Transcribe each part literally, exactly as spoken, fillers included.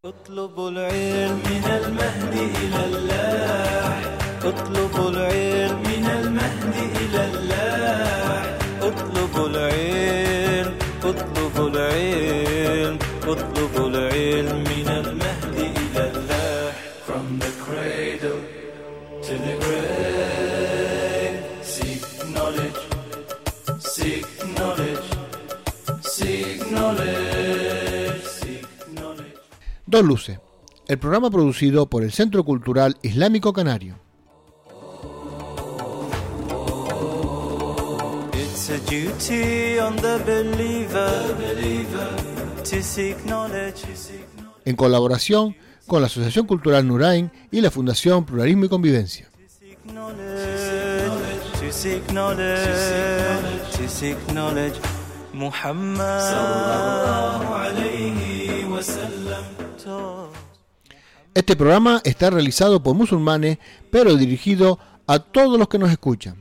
اطلبوا العلم من المهد إلى اللاح اطلبوا العلم من المهد إلى اللاح اطلبوا العلم اطلبوا العلم اطلبوا العلم من المهد إلى اللاح From the cradle to the grave seek knowledge seek knowledge seek knowledge seek knowledge Dos Luces, el programa producido por el Centro Cultural Islámico Canario. It's a duty on the believer, believer to seek knowledge, to seek knowledge. En colaboración con la Asociación Cultural Nurain y la Fundación Pluralismo y Convivencia. To seek knowledge, to seek knowledge, to seek knowledge. Muhammad sallallahu alayhi wa sallam. Este programa está realizado por musulmanes, pero dirigido a todos los que nos escuchan.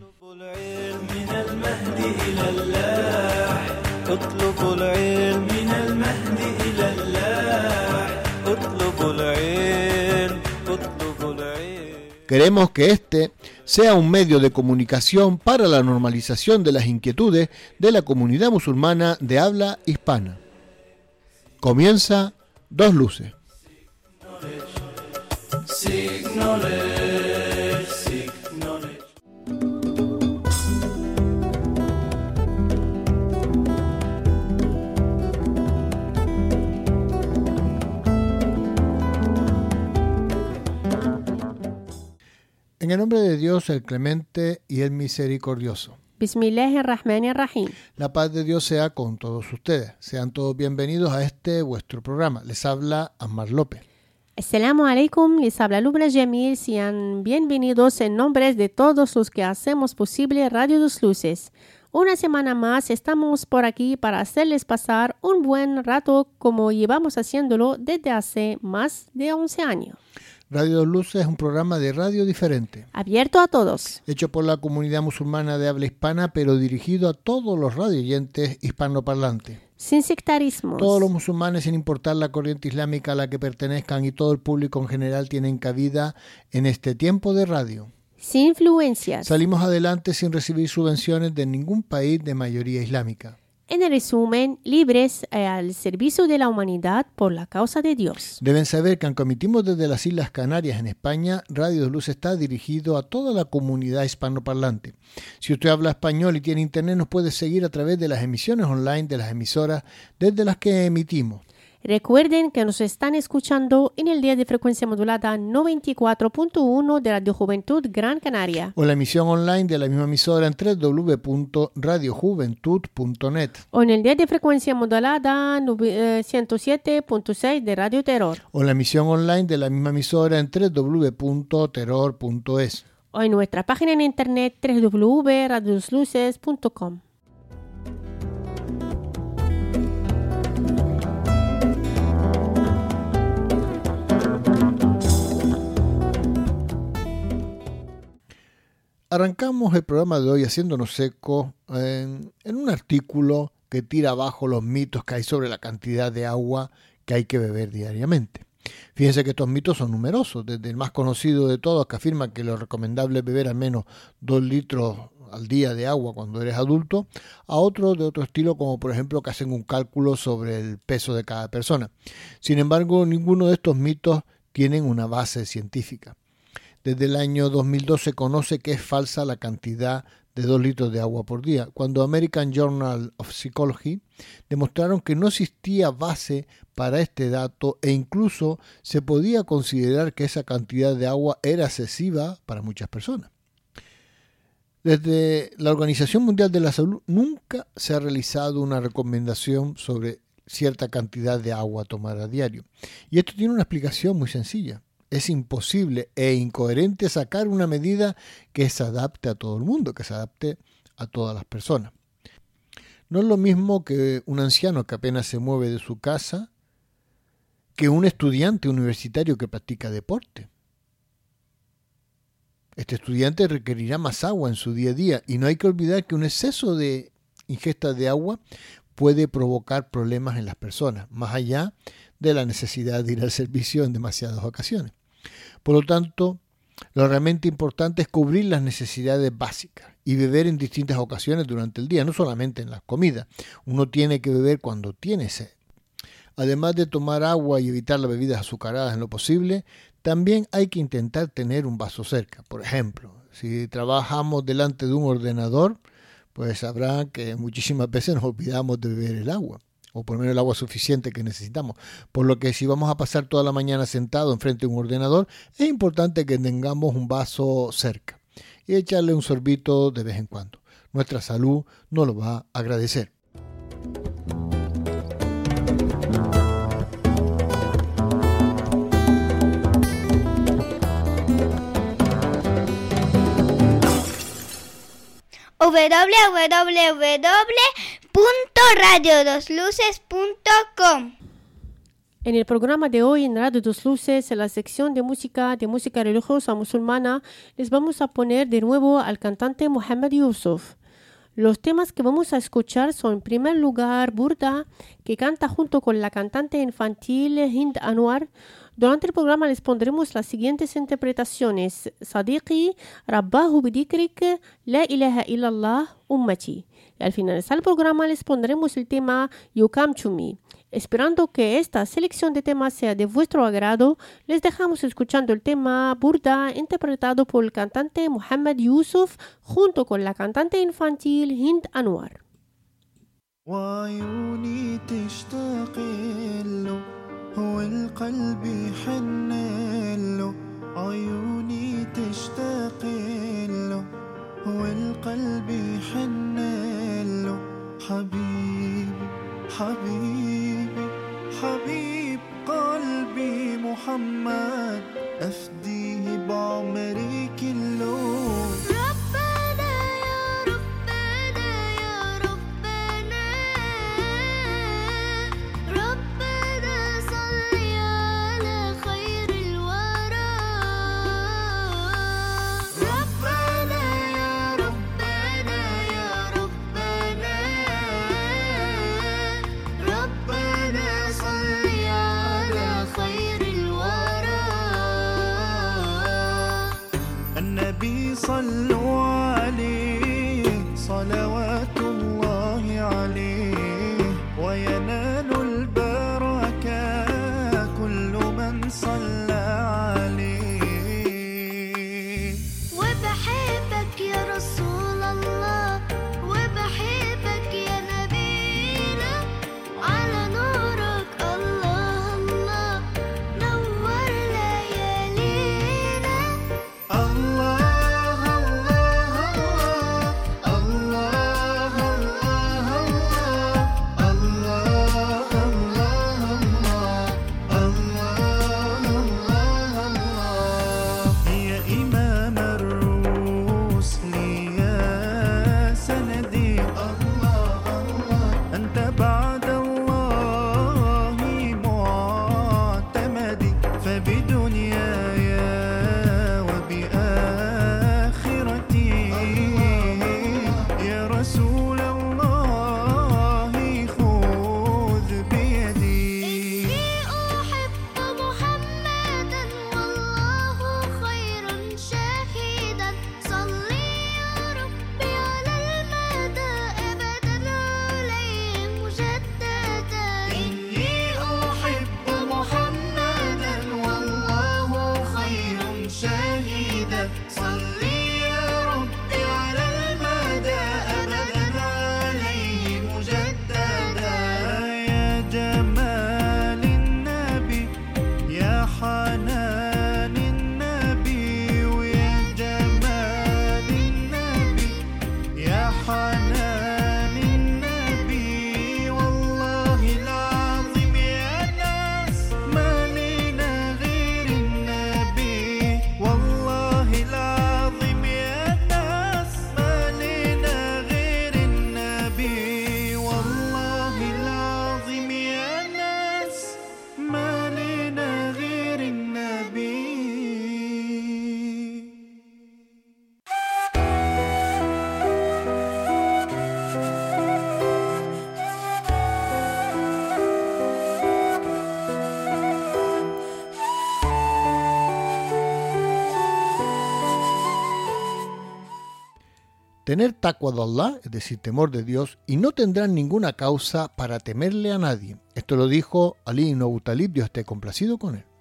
Queremos que este sea un medio de comunicación para la normalización de las inquietudes de la comunidad musulmana de habla hispana. Comienza Dos Luces. Seek knowledge, seek knowledge. En el nombre de Dios, el clemente y el misericordioso. Bismillahirrahmanirrahim. La paz de Dios sea con todos ustedes. Sean todos bienvenidos a este vuestro programa. Les habla Ammar López. Assalamu alaikum, les habla Lubna Jamil. Sean bienvenidos en nombre de todos los que hacemos posible Radio Dos Luces. Una semana más estamos por aquí para hacerles pasar un buen rato como llevamos haciéndolo desde hace más de once años. Radio Dos Luces es un programa de radio diferente, abierto a todos, hecho por la comunidad musulmana de habla hispana, pero dirigido a todos los radioyentes hispanoparlantes. Sin sectarismos. Todos los musulmanes, sin importar la corriente islámica a la que pertenezcan, y todo el público en general tienen cabida en este tiempo de radio. Sin influencias. Salimos adelante sin recibir subvenciones de ningún país de mayoría islámica. En el resumen, libres eh, al servicio de la humanidad por la causa de Dios. Deben saber que aunque emitimos desde las Islas Canarias en España, Radio Dos Luces está dirigido a toda la comunidad hispanoparlante. Si usted habla español y tiene internet, nos puede seguir a través de las emisiones online de las emisoras desde las que emitimos. Recuerden que nos están escuchando en el día de frecuencia modulada noventa y cuatro punto uno de Radio Juventud Gran Canaria. O la emisión online de la misma emisora en doble u doble u doble u punto radio juventud punto net. O en el día de frecuencia modulada ciento siete punto seis de Radio Terror. O la emisión online de la misma emisora en doble u doble u doble u punto terror punto es. O en nuestra página en internet doble u doble u doble u punto radio dos luces punto com. Arrancamos el programa de hoy haciéndonos eco en, en un artículo que tira abajo los mitos que hay sobre la cantidad de agua que hay que beber diariamente. Fíjense que estos mitos son numerosos, desde el más conocido de todos, que afirma que lo recomendable es beber al menos dos litros al día de agua cuando eres adulto, a otros de otro estilo, como por ejemplo que hacen un cálculo sobre el peso de cada persona. Sin embargo, ninguno de estos mitos tienen una base científica. Desde el año dos mil dos se conoce que es falsa la cantidad de dos litros de agua por día, cuando American Journal of Psychology demostraron que no existía base para este dato e incluso se podía considerar que esa cantidad de agua era excesiva para muchas personas. Desde la Organización Mundial de la Salud nunca se ha realizado una recomendación sobre cierta cantidad de agua a tomar a diario. Y esto tiene una explicación muy sencilla. Es imposible e incoherente sacar una medida que se adapte a todo el mundo, que se adapte a todas las personas. No es lo mismo que un anciano que apenas se mueve de su casa, que un estudiante universitario que practica deporte. Este estudiante requerirá más agua en su día a día y no hay que olvidar que un exceso de ingesta de agua puede provocar problemas en las personas, más allá de la necesidad de ir al servicio en demasiadas ocasiones. Por lo tanto, lo realmente importante es cubrir las necesidades básicas y beber en distintas ocasiones durante el día, no solamente en las comidas. Uno tiene que beber cuando tiene sed. Además de tomar agua y evitar las bebidas azucaradas en lo posible, también hay que intentar tener un vaso cerca. Por ejemplo, si trabajamos delante de un ordenador, pues sabrán que muchísimas veces nos olvidamos de beber el agua, o por lo menos el agua suficiente que necesitamos. Por lo que si vamos a pasar toda la mañana sentado enfrente de un ordenador, es importante que tengamos un vaso cerca y echarle un sorbito de vez en cuando. Nuestra salud nos lo va a agradecer. doble u doble u doble u punto radio dos luces punto com. En el programa de hoy en Radio Dos Luces, en la sección de música de música religiosa musulmana, les vamos a poner de nuevo al cantante Muhammad Yusuf. Los temas que vamos a escuchar son, en primer lugar, Burda, que canta junto con la cantante infantil Hind Anwar. Durante el programa les pondremos las siguientes interpretaciones: Sadiqi, Rabbahu bidikrik, La ilaha illallah, Ummati. Y al finalizar el programa les pondremos el tema You Come to Me. Esperando que esta selección de temas sea de vuestro agrado, les dejamos escuchando el tema Burda, interpretado por el cantante Muhammad Yusuf junto con la cantante infantil Hind Anwar. وعيوني تشتاق له والقلب يحن له عيوني تشتاق له والقلب يحن له حبيبي حبيبي حبيب قلبي محمد أفديه بعمري كله ربنا صل على خير الورى tener taqwa de Allah, es decir, temor de Dios, y no tendrán ninguna causa para temerle a nadie. Esto lo dijo Ali ibn Abu Talib, Dios esté complacido con él.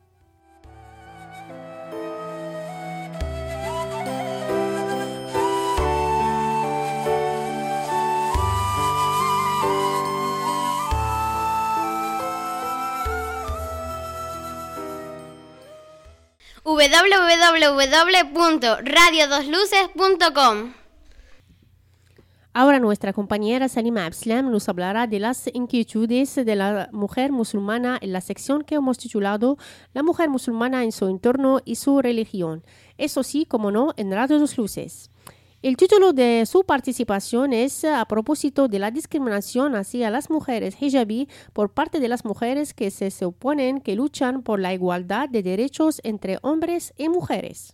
doble u doble u doble u punto radio dos luces punto com. Ahora nuestra compañera Salima Abslam nos hablará de las inquietudes de la mujer musulmana en la sección que hemos titulado La mujer musulmana en su entorno y su religión. Eso sí, como no, en Radio Dos Luces. El título de su participación es a propósito de la discriminación hacia las mujeres hijabí por parte de las mujeres que se suponen que luchan por la igualdad de derechos entre hombres y mujeres.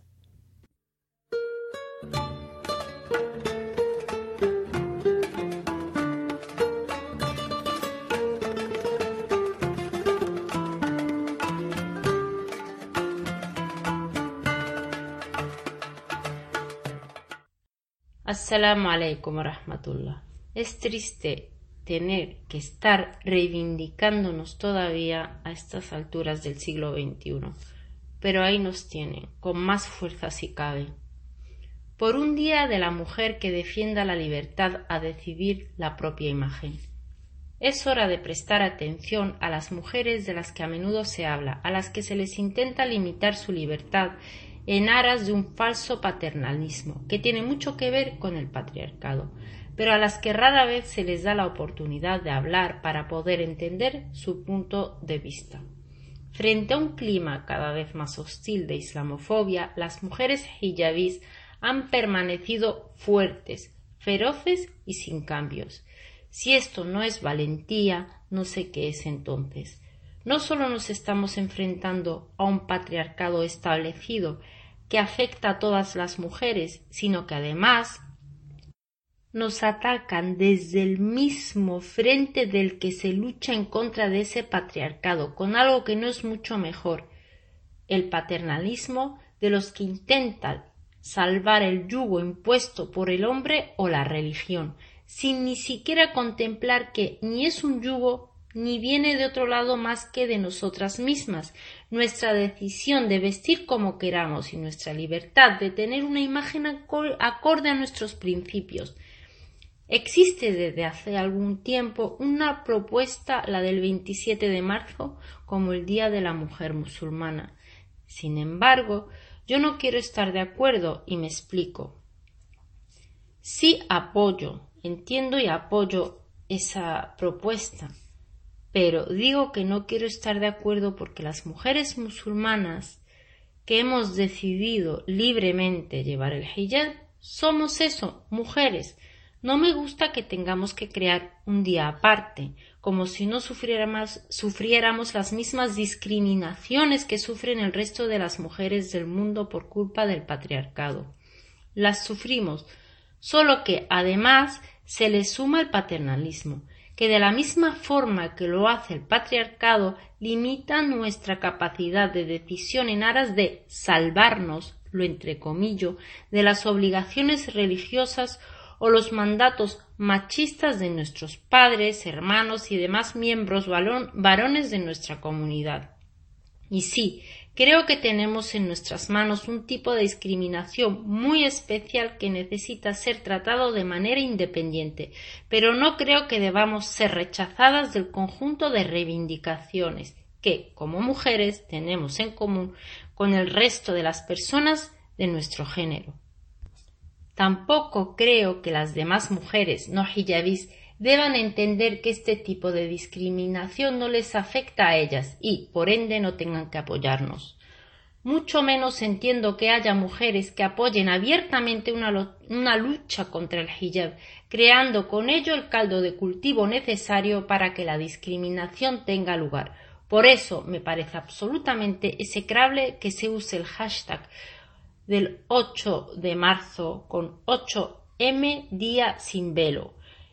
Assalamu alaikum wa rahmatullah. Es triste tener que estar reivindicándonos todavía a estas alturas del siglo veintiuno, pero ahí nos tienen, con más fuerza si cabe. Por un día de la mujer que defienda la libertad a decidir la propia imagen. Es hora de prestar atención a las mujeres de las que a menudo se habla, a las que se les intenta limitar su libertad en aras de un falso paternalismo que tiene mucho que ver con el patriarcado, pero a las que rara vez se les da la oportunidad de hablar para poder entender su punto de vista. Frente a un clima cada vez más hostil de islamofobia, las mujeres hijabís han permanecido fuertes, feroces y sin cambios. Si esto no es valentía, no sé qué es entonces. No solo nos estamos enfrentando a un patriarcado establecido que afecta a todas las mujeres, sino que además nos atacan desde el mismo frente del que se lucha en contra de ese patriarcado, con algo que no es mucho mejor, el paternalismo de los que intentan salvar el yugo impuesto por el hombre o la religión, sin ni siquiera contemplar que ni es un yugo ni viene de otro lado más que de nosotras mismas, nuestra decisión de vestir como queramos y nuestra libertad de tener una imagen acorde a nuestros principios. Existe desde hace algún tiempo una propuesta, la del veintisiete de marzo, como el Día de la Mujer Musulmana. Sin embargo, yo no quiero estar de acuerdo y me explico. Sí apoyo, entiendo y apoyo esa propuesta, pero digo que no quiero estar de acuerdo porque las mujeres musulmanas que hemos decidido libremente llevar el hijab somos eso, mujeres. No me gusta que tengamos que crear un día aparte, como si no sufriéramos, sufriéramos las mismas discriminaciones que sufren el resto de las mujeres del mundo por culpa del patriarcado. Las sufrimos, solo que además se le suma el paternalismo, que de la misma forma que lo hace el patriarcado limita nuestra capacidad de decisión en aras de salvarnos, lo entrecomillo, de las obligaciones religiosas o los mandatos machistas de nuestros padres, hermanos y demás miembros varones de nuestra comunidad. Y sí, creo que tenemos en nuestras manos un tipo de discriminación muy especial que necesita ser tratado de manera independiente, pero no creo que debamos ser rechazadas del conjunto de reivindicaciones que, como mujeres, tenemos en común con el resto de las personas de nuestro género. Tampoco creo que las demás mujeres no hijabís deban entender que este tipo de discriminación no les afecta a ellas y, por ende, no tengan que apoyarnos. Mucho menos entiendo que haya mujeres que apoyen abiertamente una, una lucha contra el hijab, creando con ello el caldo de cultivo necesario para que la discriminación tenga lugar. Por eso me parece absolutamente execrable que se use el hashtag del ocho de marzo con ocho eme Día Sin Velo,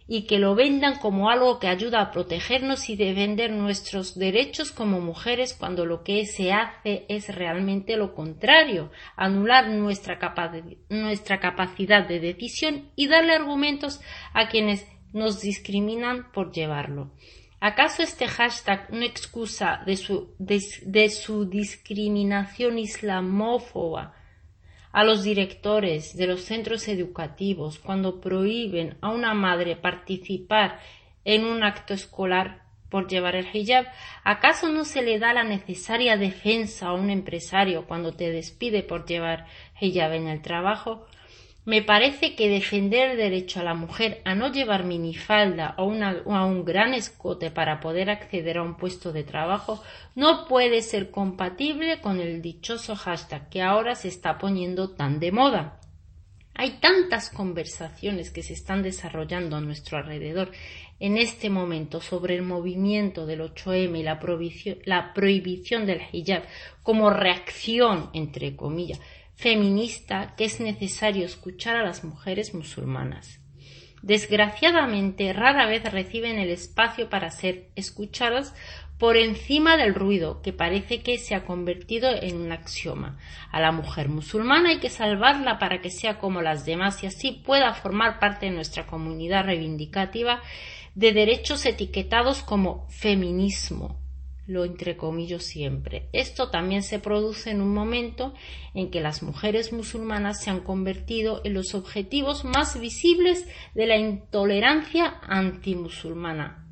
y que lo vendan como algo que ayuda a protegernos y defender nuestros derechos como mujeres, cuando lo que se hace es realmente lo contrario, anular nuestra, capa- nuestra capacidad de decisión y darle argumentos a quienes nos discriminan por llevarlo. ¿Acaso este hashtag no excusa de su, de, de su discriminación islamófoba a los directores de los centros educativos cuando prohíben a una madre participar en un acto escolar por llevar el hijab? ¿Acaso no se le da la necesaria defensa a un empresario cuando te despide por llevar hijab en el trabajo? Me parece que defender el derecho a la mujer a no llevar minifalda o, una, o a un gran escote para poder acceder a un puesto de trabajo no puede ser compatible con el dichoso hashtag que ahora se está poniendo tan de moda. Hay tantas conversaciones que se están desarrollando a nuestro alrededor en este momento sobre el movimiento del ocho eme y la prohibición, la prohibición del hijab como reacción, entre comillas, feminista, que es necesario escuchar a las mujeres musulmanas. Desgraciadamente, rara vez reciben el espacio para ser escuchadas por encima del ruido, que parece que se ha convertido en un axioma. A la mujer musulmana hay que salvarla para que sea como las demás y así pueda formar parte de nuestra comunidad reivindicativa de derechos etiquetados como feminismo. Lo entrecomillo siempre. Esto también se produce en un momento en que las mujeres musulmanas se han convertido en los objetivos más visibles de la intolerancia antimusulmana.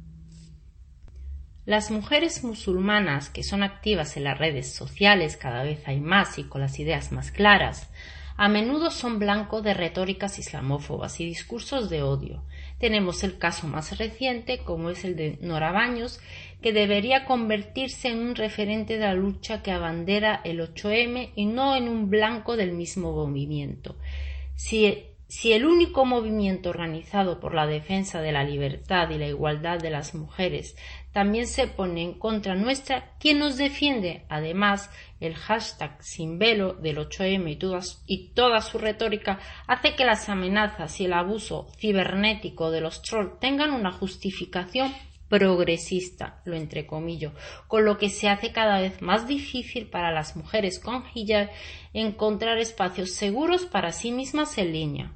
Las mujeres musulmanas que son activas en las redes sociales, cada vez hay más y con las ideas más claras, a menudo son blanco de retóricas islamófobas y discursos de odio. Tenemos el caso más reciente, como es el de Nora Baños, que debería convertirse en un referente de la lucha que abandera el ocho eme y no en un blanco del mismo movimiento. Si, si el único movimiento organizado por la defensa de la libertad y la igualdad de las mujeres también se pone en contra nuestra, ¿quién nos defiende? Además, el hashtag sin velo del ocho eme y, todas, y toda su retórica hace que las amenazas y el abuso cibernético de los trolls tengan una justificación progresista, lo entrecomillo, con lo que se hace cada vez más difícil para las mujeres con hijab encontrar espacios seguros para sí mismas en línea.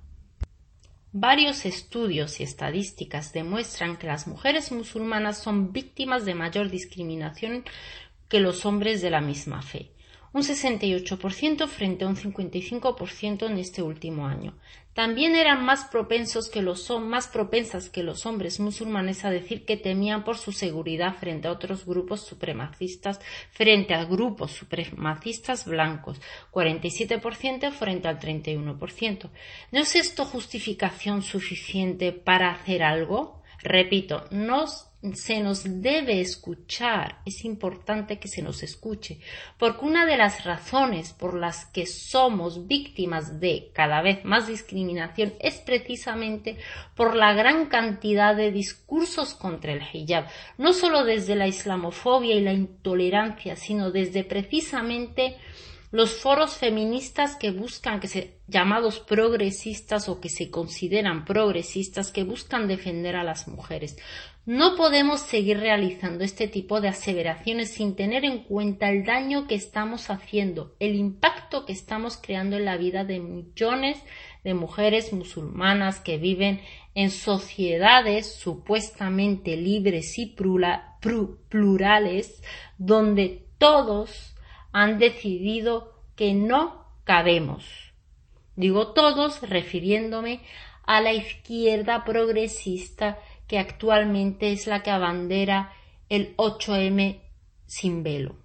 Varios estudios y estadísticas demuestran que las mujeres musulmanas son víctimas de mayor discriminación que los hombres de la misma fe, un sesenta y ocho por ciento frente a un cincuenta y cinco por ciento en este último año. También eran más propensos que los más propensas que los hombres musulmanes a decir que temían por su seguridad frente a otros grupos supremacistas, frente a grupos supremacistas blancos, cuarenta y siete por ciento frente al treinta y uno por ciento. ¿No es esto justificación suficiente para hacer algo? Repito, no se nos debe escuchar, es importante que se nos escuche, porque una de las razones por las que somos víctimas de cada vez más discriminación es precisamente por la gran cantidad de discursos contra el hijab, no solo desde la islamofobia y la intolerancia, sino desde precisamente los foros feministas que buscan, que se llamados progresistas o que se consideran progresistas, que buscan defender a las mujeres. No podemos seguir realizando este tipo de aseveraciones sin tener en cuenta el daño que estamos haciendo, el impacto que estamos creando en la vida de millones de mujeres musulmanas que viven en sociedades supuestamente libres y plurales, donde todos han decidido que no cabemos. Digo todos refiriéndome a la izquierda progresista que actualmente es la que abandera el ocho eme sin velo.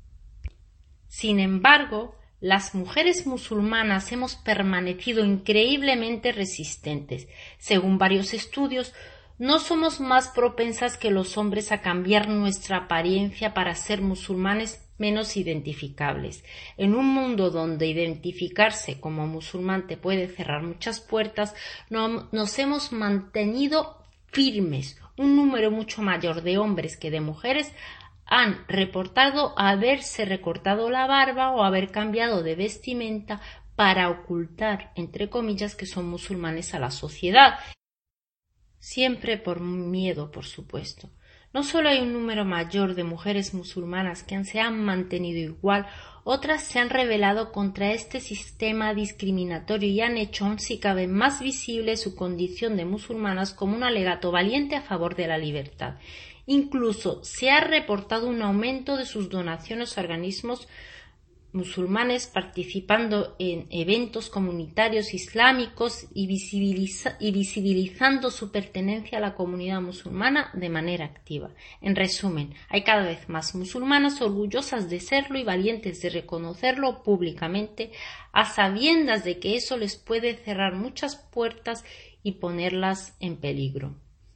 Sin embargo, las mujeres musulmanas hemos permanecido increíblemente resistentes. Según varios estudios, no somos más propensas que los hombres a cambiar nuestra apariencia para ser musulmanes menos identificables. En un mundo donde identificarse como musulmán te puede cerrar muchas puertas, no, nos hemos mantenido firmes. Un número mucho mayor de hombres que de mujeres han reportado haberse recortado la barba o haber cambiado de vestimenta para ocultar, entre comillas, que son musulmanes a la sociedad. siempre por miedo, por supuesto. No solo hay un número mayor de mujeres musulmanas que se han mantenido igual, otras se han rebelado contra este sistema discriminatorio y han hecho aún si cabe más visible su condición de musulmanas como un alegato valiente a favor de la libertad. Incluso se ha reportado un aumento de sus donaciones a organismos musulmanes participando en eventos comunitarios islámicos y, visibiliza- y visibilizando su pertenencia a la comunidad musulmana de manera activa. En resumen, hay cada vez más musulmanas orgullosas de serlo y valientes de reconocerlo públicamente, a sabiendas de que eso les puede cerrar muchas puertas y ponerlas en peligro.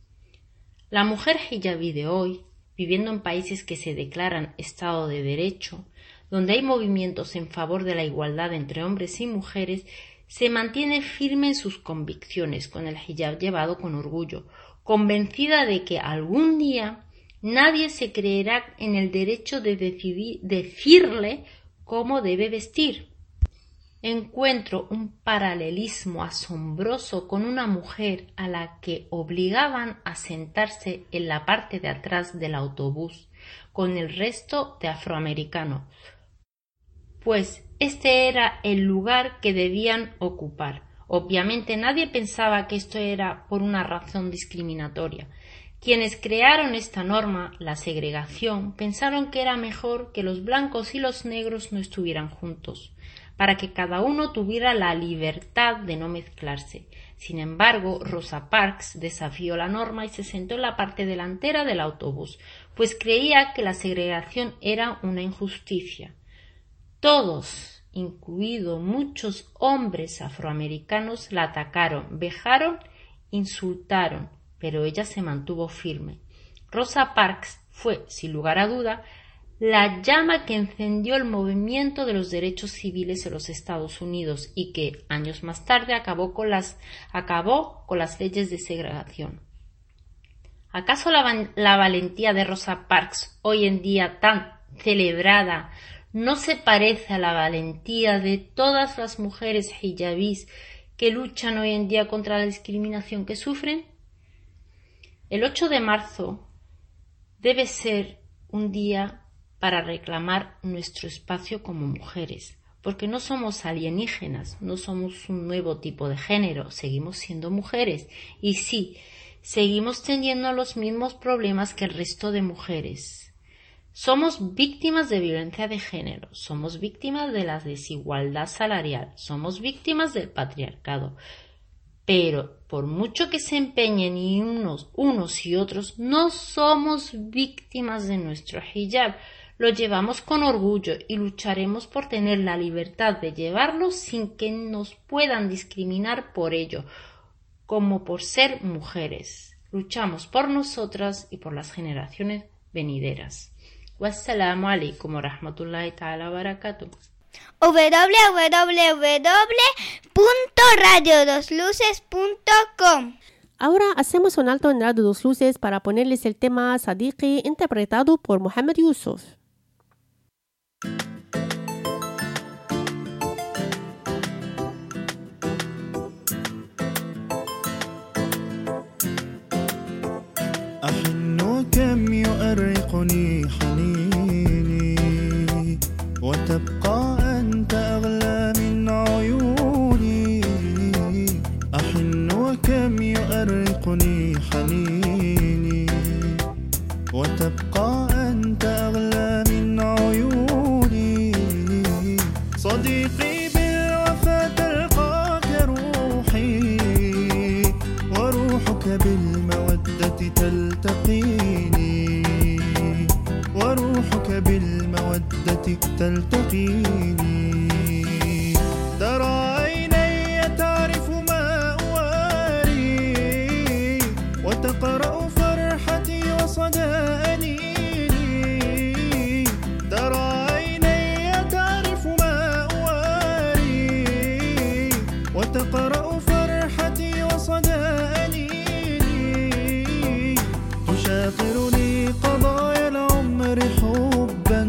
La mujer hijabí de hoy, viviendo en países que se declaran Estado de Derecho, donde hay movimientos en favor de la igualdad entre hombres y mujeres, se mantiene firme en sus convicciones con el hijab llevado con orgullo, convencida de que algún día nadie se creerá en el derecho de decidir, decirle cómo debe vestir. Encuentro un paralelismo asombroso con una mujer a la que obligaban a sentarse en la parte de atrás del autobús con el resto de afroamericanos, pues este era el lugar que debían ocupar. Obviamente nadie pensaba que esto era por una razón discriminatoria. Quienes crearon esta norma, la segregación, pensaron que era mejor que los blancos y los negros no estuvieran juntos, para que cada uno tuviera la libertad de no mezclarse. Sin embargo, Rosa Parks desafió la norma y se sentó en la parte delantera del autobús, pues creía que la segregación era una injusticia. Todos, incluidos muchos hombres afroamericanos, la atacaron, vejaron, insultaron, pero ella se mantuvo firme. Rosa Parks fue, sin lugar a duda, la llama que encendió el movimiento de los derechos civiles en los Estados Unidos y que, años más tarde, acabó con las, acabó con las leyes de segregación. ¿Acaso la, la valentía de Rosa Parks, hoy en día tan celebrada, no se parece a la valentía de todas las mujeres hijabís que luchan hoy en día contra la discriminación que sufren? El ocho de marzo debe ser un día para reclamar nuestro espacio como mujeres, porque no somos alienígenas, no somos un nuevo tipo de género, seguimos siendo mujeres y sí, seguimos teniendo los mismos problemas que el resto de mujeres. Somos víctimas de violencia de género, somos víctimas de la desigualdad salarial, somos víctimas del patriarcado. Pero por mucho que se empeñen y unos, unos y otros, no somos víctimas de nuestro hijab. Lo llevamos con orgullo y lucharemos por tener la libertad de llevarlo sin que nos puedan discriminar por ello, como por ser mujeres. Luchamos por nosotras y por las generaciones venideras. Wassalamu alaikum wa rahmatullahi ta'ala wa barakatuh. w w w punto radio dos luces punto com. Ahora hacemos un alto en Radio Dos Luces para ponerles el tema Sadiqi interpretado por Mohamed Yusuf. أحن كم يؤرقني حنيني وتبقى أنت أغلى من عيوني. أحن وكم يؤرقني حنيني وتبقى أنت أغلى من عيوني. صديقي بالوفا تلقاك روحي وروحك بالمودة تلتقيني وروحك بالمودة تلتقيني. ترى عيني تعرف ما أواري وتقرأ فرحتي وصدى أنيني. ترى عيني تعرف ما أواري وتقرأ فرحتي وصدى أنيني. تشاطرني قضايا العمر حبا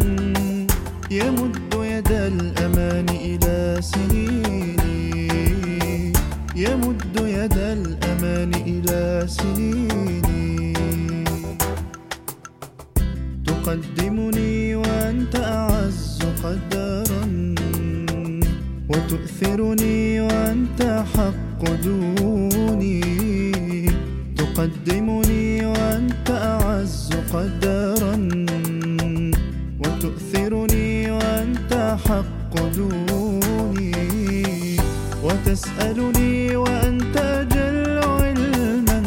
يمد يد الأمان إلى سنيني. يمد يد الأمان الزمان إلى سنيني تقدمني وأنت أعز قدرا وتؤثرني وأنت حق دوني تقدمني وأنت أعز قدرا وتؤثرني وأنت حق دوني وتسألني وأنت أجل علما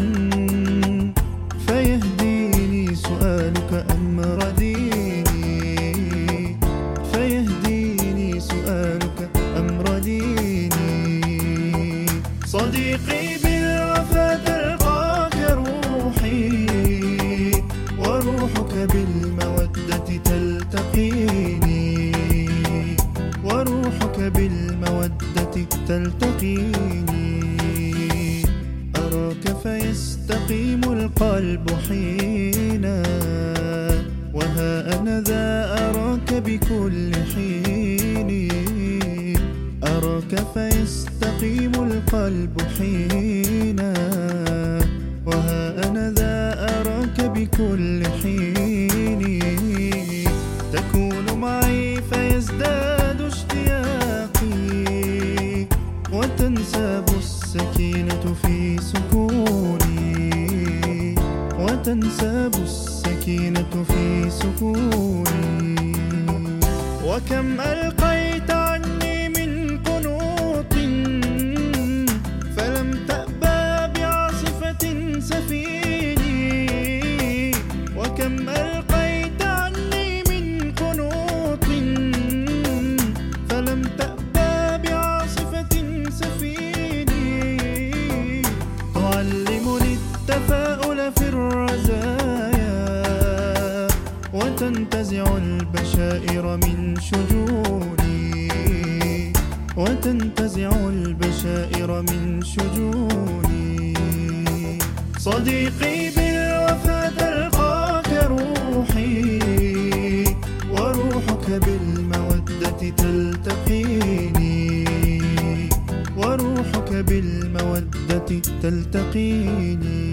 فيهديني سؤالك أمر ديني فيهديني سؤالك أمر ديني صديقي بالوفا تلقاك روحي وروحك بالمودة تلتقيني وروحك بالمودة تلتقيني أراك فيستقيم القلب حينا وها أنا ذا أراك بكل حين أراك فيستقيم القلب حينا وها أنا ذا أراك بكل حين تكون معي فيزداد اشتياقي وتنساب السكينة في سكوني وتنساب السكينة في سكوني وكم ألقيت عني من قنوط فلم تأبى بعاصفة سفيني وكم ألقيت عني من قنوط فلم تأبى بعاصفة سفيني تعلمني التفاؤل في الرزايا وتنتزع البشائر من شجوني وتنتزع البشائر من شجوني صديقي بالوفا تلقاك روحي وروحك بالمودة تلتقيني وروحك بالمودة تلتقيني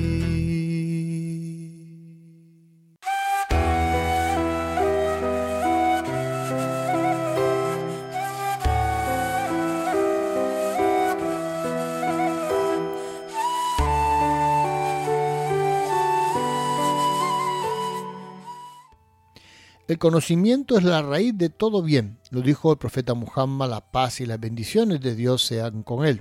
El conocimiento es la raíz de todo bien, lo dijo el profeta Muhammad, la paz y las bendiciones de Dios sean con él.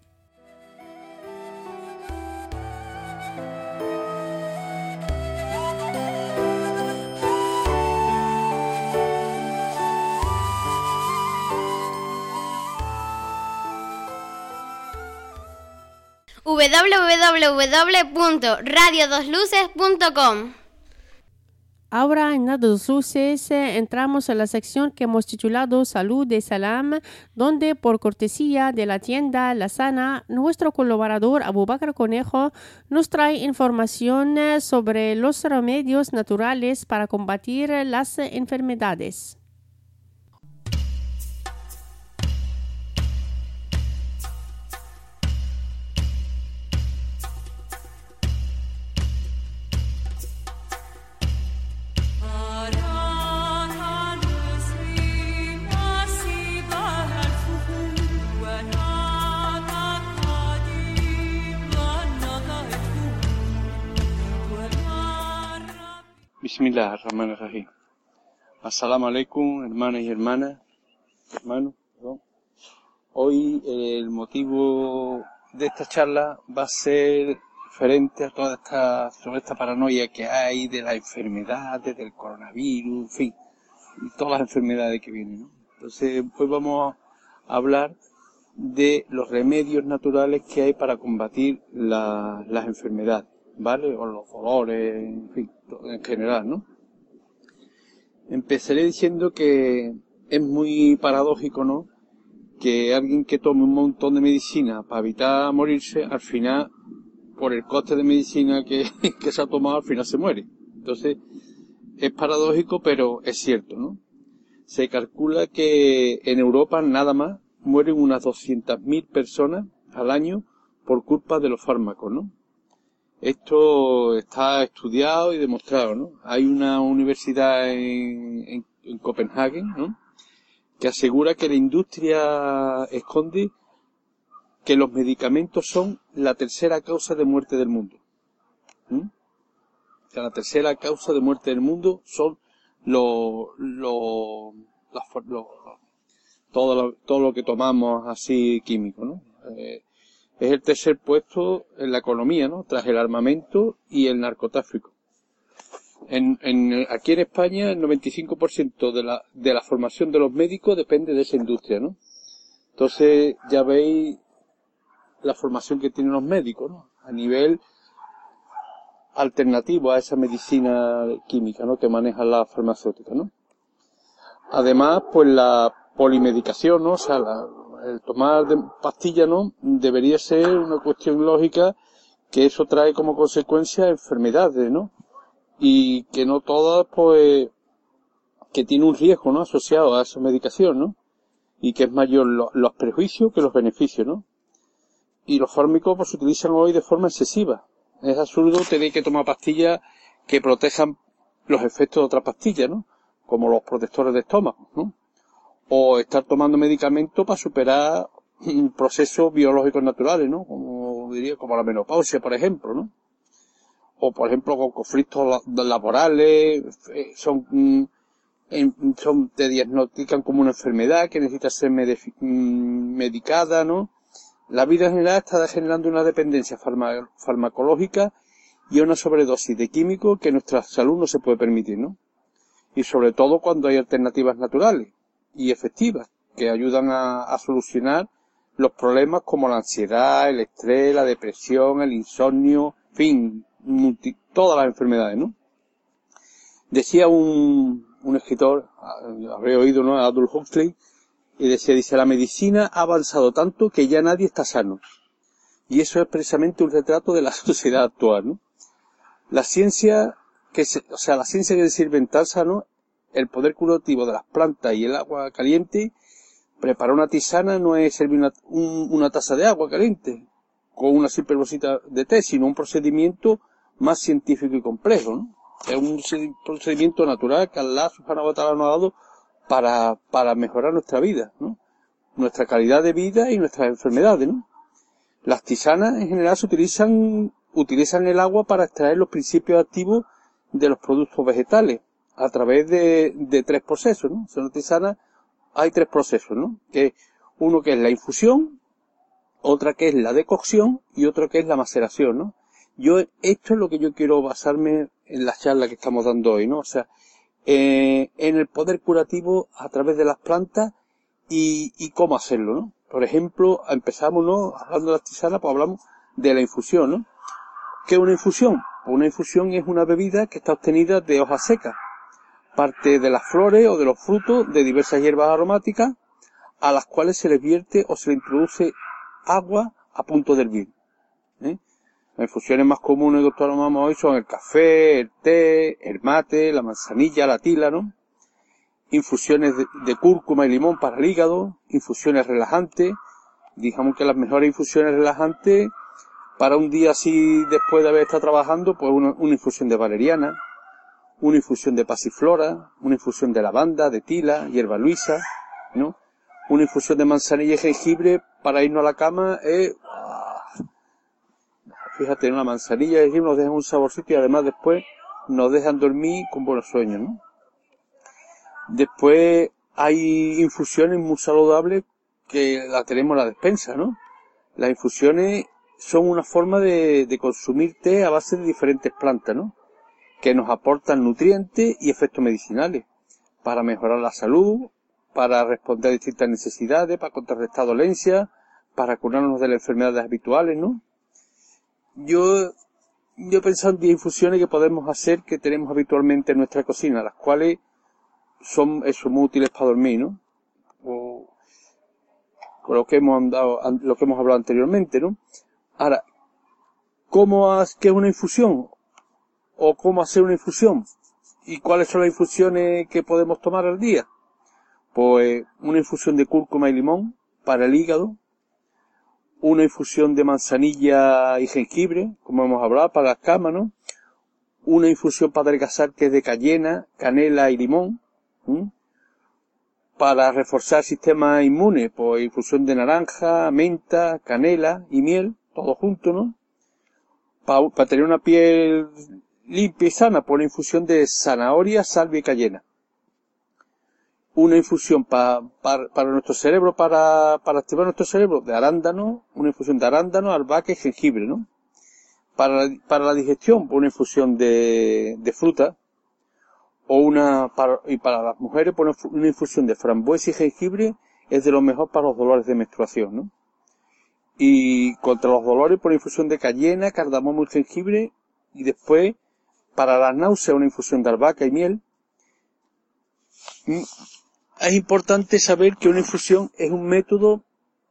w w w punto radio dos luces punto com. Ahora en Radio Dos Luces eh, entramos en la sección que hemos titulado Salud de Salam, donde por cortesía de la tienda La Sana, nuestro colaborador Abubakar Conejo nos trae información eh, sobre los remedios naturales para combatir las eh, enfermedades. Bismillah ar-Rahman ar-Rahim. Assalamu alaikum, hermanas y hermanas, hermanos, perdón. Hoy el motivo de esta charla va a ser referente a toda esta, sobre esta paranoia que hay de las enfermedades, del coronavirus, en fin, y todas las enfermedades que vienen, ¿no? Entonces, hoy vamos a hablar de los remedios naturales que hay para combatir la, las enfermedades, ¿vale? O los dolores, en fin, en general, ¿no? Empezaré diciendo que es muy paradójico, ¿no?, que alguien que tome un montón de medicina para evitar morirse, al final, por el coste de medicina que, que se ha tomado, al final se muere. Entonces, es paradójico, pero es cierto, ¿no? Se calcula que en Europa nada más mueren unas doscientas mil personas al año por culpa de los fármacos, ¿no? Esto está estudiado y demostrado, ¿no? Hay una universidad en, en, en Copenhague, ¿no?, que asegura que la industria esconde que los medicamentos son la tercera causa de muerte del mundo. ¿Mm? O sea, la tercera causa de muerte del mundo son los, los, las, los, todo lo, todo lo que tomamos así químico, ¿no? Eh, es el tercer puesto en la economía, ¿no?, tras el armamento y el narcotráfico. En, en, aquí en España el noventa y cinco por ciento de la, de la formación de los médicos depende de esa industria, ¿no? Entonces ya veis la formación que tienen los médicos, ¿no?, a nivel alternativo a esa medicina química, ¿no?, que maneja la farmacéutica, ¿no? Además, pues la polimedicación, ¿no?, o sea, la, el tomar de pastillas, ¿no?, debería ser una cuestión lógica, que eso trae como consecuencia enfermedades, ¿no?, y que no todas, pues, que tiene un riesgo, ¿no?, asociado a esa medicación, ¿no?, y que es mayor lo, los prejuicios que los beneficios, ¿no? Y los fármacos, pues, se utilizan hoy de forma excesiva. Es absurdo tener que tomar pastillas que protejan los efectos de otras pastillas, ¿no?, como los protectores de estómago, ¿no?, o estar tomando medicamentos para superar procesos biológicos naturales, ¿no?, como diría, como la menopausia, por ejemplo, ¿no?, o por ejemplo con conflictos laborales, son, son te diagnostican como una enfermedad que necesita ser medicada, ¿no? La vida en general está generando una dependencia farma, farmacológica y una sobredosis de químicos que nuestra salud no se puede permitir, ¿no? Y sobre todo cuando hay alternativas naturales y efectivas que ayudan a, a solucionar los problemas como la ansiedad, el estrés, la depresión, el insomnio, en fin, multi, todas las enfermedades, ¿no? Decía un, un escritor, habré oído, ¿no?, Aldous Huxley, y decía, dice, la medicina ha avanzado tanto que ya nadie está sano. Y eso es precisamente un retrato de la sociedad actual, ¿no? La ciencia que se, o sea, la ciencia que sirve en tal sano, el poder curativo de las plantas y el agua caliente, preparar una tisana no es servir una, un, una taza de agua caliente con una simple bolsita de té, sino un procedimiento más científico y complejo, ¿no? Es un procedimiento natural que Allah subhanahu wa ta'ala nos ha dado para, para mejorar nuestra vida, ¿no?, nuestra calidad de vida y nuestras enfermedades, ¿no? Las tisanas en general se utilizan, utilizan el agua para extraer los principios activos de los productos vegetales a través de, de tres procesos, ¿no? En una tisana hay tres procesos, ¿no?, que uno que es la infusión, otra que es la decocción y otro que es la maceración, ¿no? Yo, esto es lo que yo quiero basarme en la charla que estamos dando hoy, ¿no? O sea, eh, en el poder curativo a través de las plantas y, y cómo hacerlo, ¿no? Por ejemplo, empezamos, ¿no?, hablando de las tisanas, pues hablamos de la infusión, ¿no? ¿Qué es una infusión? Pues una infusión es una bebida que está obtenida de hojas secas, parte de las flores o de los frutos de diversas hierbas aromáticas, a las cuales se les vierte o se le introduce agua a punto de hervir, ¿eh? Las infusiones más comunes que tomamos hoy son el café, el té, el mate, la manzanilla, la tila, ¿no? Infusiones de, de cúrcuma y limón para el hígado, infusiones relajantes. Digamos que las mejores infusiones relajantes para un día así después de haber estado trabajando, pues una, una infusión de valeriana, una infusión de pasiflora, una infusión de lavanda, de tila, hierba luisa, ¿no? Una infusión de manzanilla y jengibre para irnos a la cama es... Fíjate, una manzanilla y jengibre nos dejan un saborcito y además después nos dejan dormir con buenos sueños, ¿no? Después hay infusiones muy saludables que las tenemos en la despensa, ¿no? Las infusiones son una forma de, de consumir té a base de diferentes plantas, ¿no?, que nos aportan nutrientes y efectos medicinales para mejorar la salud, para responder a distintas necesidades, para contrarrestar dolencias, para curarnos de las enfermedades habituales, ¿no? Yo, yo he pensado en diez infusiones que podemos hacer que tenemos habitualmente en nuestra cocina, las cuales son eso, muy útiles para dormir, ¿no? O, con lo que hemos andado, lo que hemos hablado anteriormente, ¿no? Ahora, ¿cómo hacer, qué es una infusión? ¿O cómo hacer una infusión? ¿Y cuáles son las infusiones que podemos tomar al día? Pues una infusión de cúrcuma y limón para el hígado, una infusión de manzanilla y jengibre, como hemos hablado, para las camas, ¿no? Una infusión para adelgazar que es de cayena, canela y limón. ¿Mm? Para reforzar el sistema inmune, pues infusión de naranja, menta, canela y miel, todo junto, ¿no? Para, para tener una piel limpia y sana, pues una infusión de zanahoria, salvia y cayena. Una infusión para, para, para nuestro cerebro, para, para activar nuestro cerebro, de arándano, una infusión de arándano, albahaca y jengibre, ¿no? Para, para la digestión, una infusión de, de fruta, o una, para, y para las mujeres, pues una infusión de frambuesa y jengibre es de lo mejor para los dolores de menstruación, ¿no? Y contra los dolores, por infusión de cayena, cardamomo y jengibre, y después, para las náuseas, una infusión de albahaca y miel. Es importante saber que una infusión es un método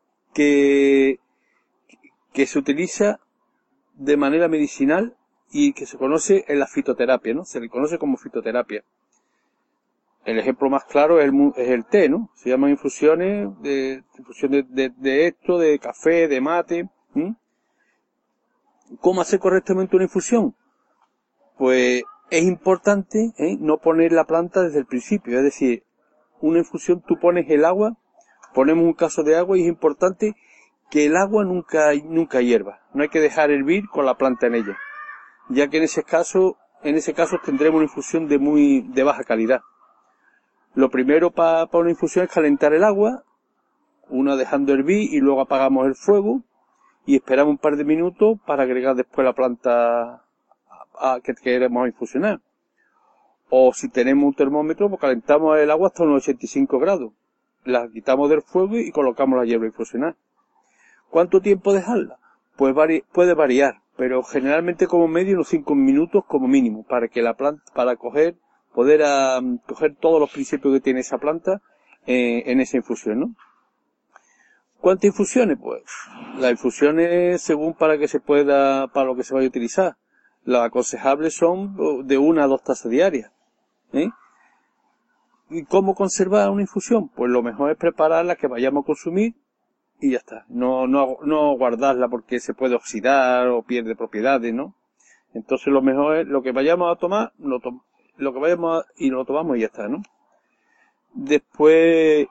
que, que se utiliza de manera medicinal y que se conoce en la fitoterapia, ¿no? Se le conoce como fitoterapia. El ejemplo más claro es el, es el té, ¿no? Se llaman infusiones de, infusión de, de, de esto, de café, de mate. ¿Mm? ¿Cómo hacer correctamente una infusión? Pues es importante, ¿eh?, no poner la planta desde el principio, es decir, una infusión tú pones el agua, ponemos un caso de agua y es importante que el agua nunca, nunca hierva. No hay que dejar hervir con la planta en ella, ya que en ese caso, en ese caso tendremos una infusión de muy, de baja calidad. Lo primero para pa una infusión es calentar el agua, una dejando hervir y luego apagamos el fuego y esperamos un par de minutos para agregar después la planta a, a, que queremos infusionar. O si tenemos un termómetro, pues calentamos el agua hasta unos ochenta y cinco grados. La quitamos del fuego y colocamos la hierba a infusionar. ¿Cuánto tiempo dejarla? Pues vari- puede variar, pero generalmente como medio unos cinco minutos como mínimo, para que la planta, para coger, poder um, coger todos los principios que tiene esa planta eh, en esa infusión, ¿no? ¿Cuántas infusiones? Pues las infusiones según para que se pueda, para lo que se vaya a utilizar. Las aconsejables son de una a dos tazas diarias. ¿Eh? ¿Y cómo conservar una infusión? Pues lo mejor es prepararla que vayamos a consumir y ya está. No, no, no guardarla porque se puede oxidar o pierde propiedades, ¿no? Entonces lo mejor es lo que vayamos a tomar, lo, to lo que vayamos a, y lo tomamos y ya está, ¿no? Después,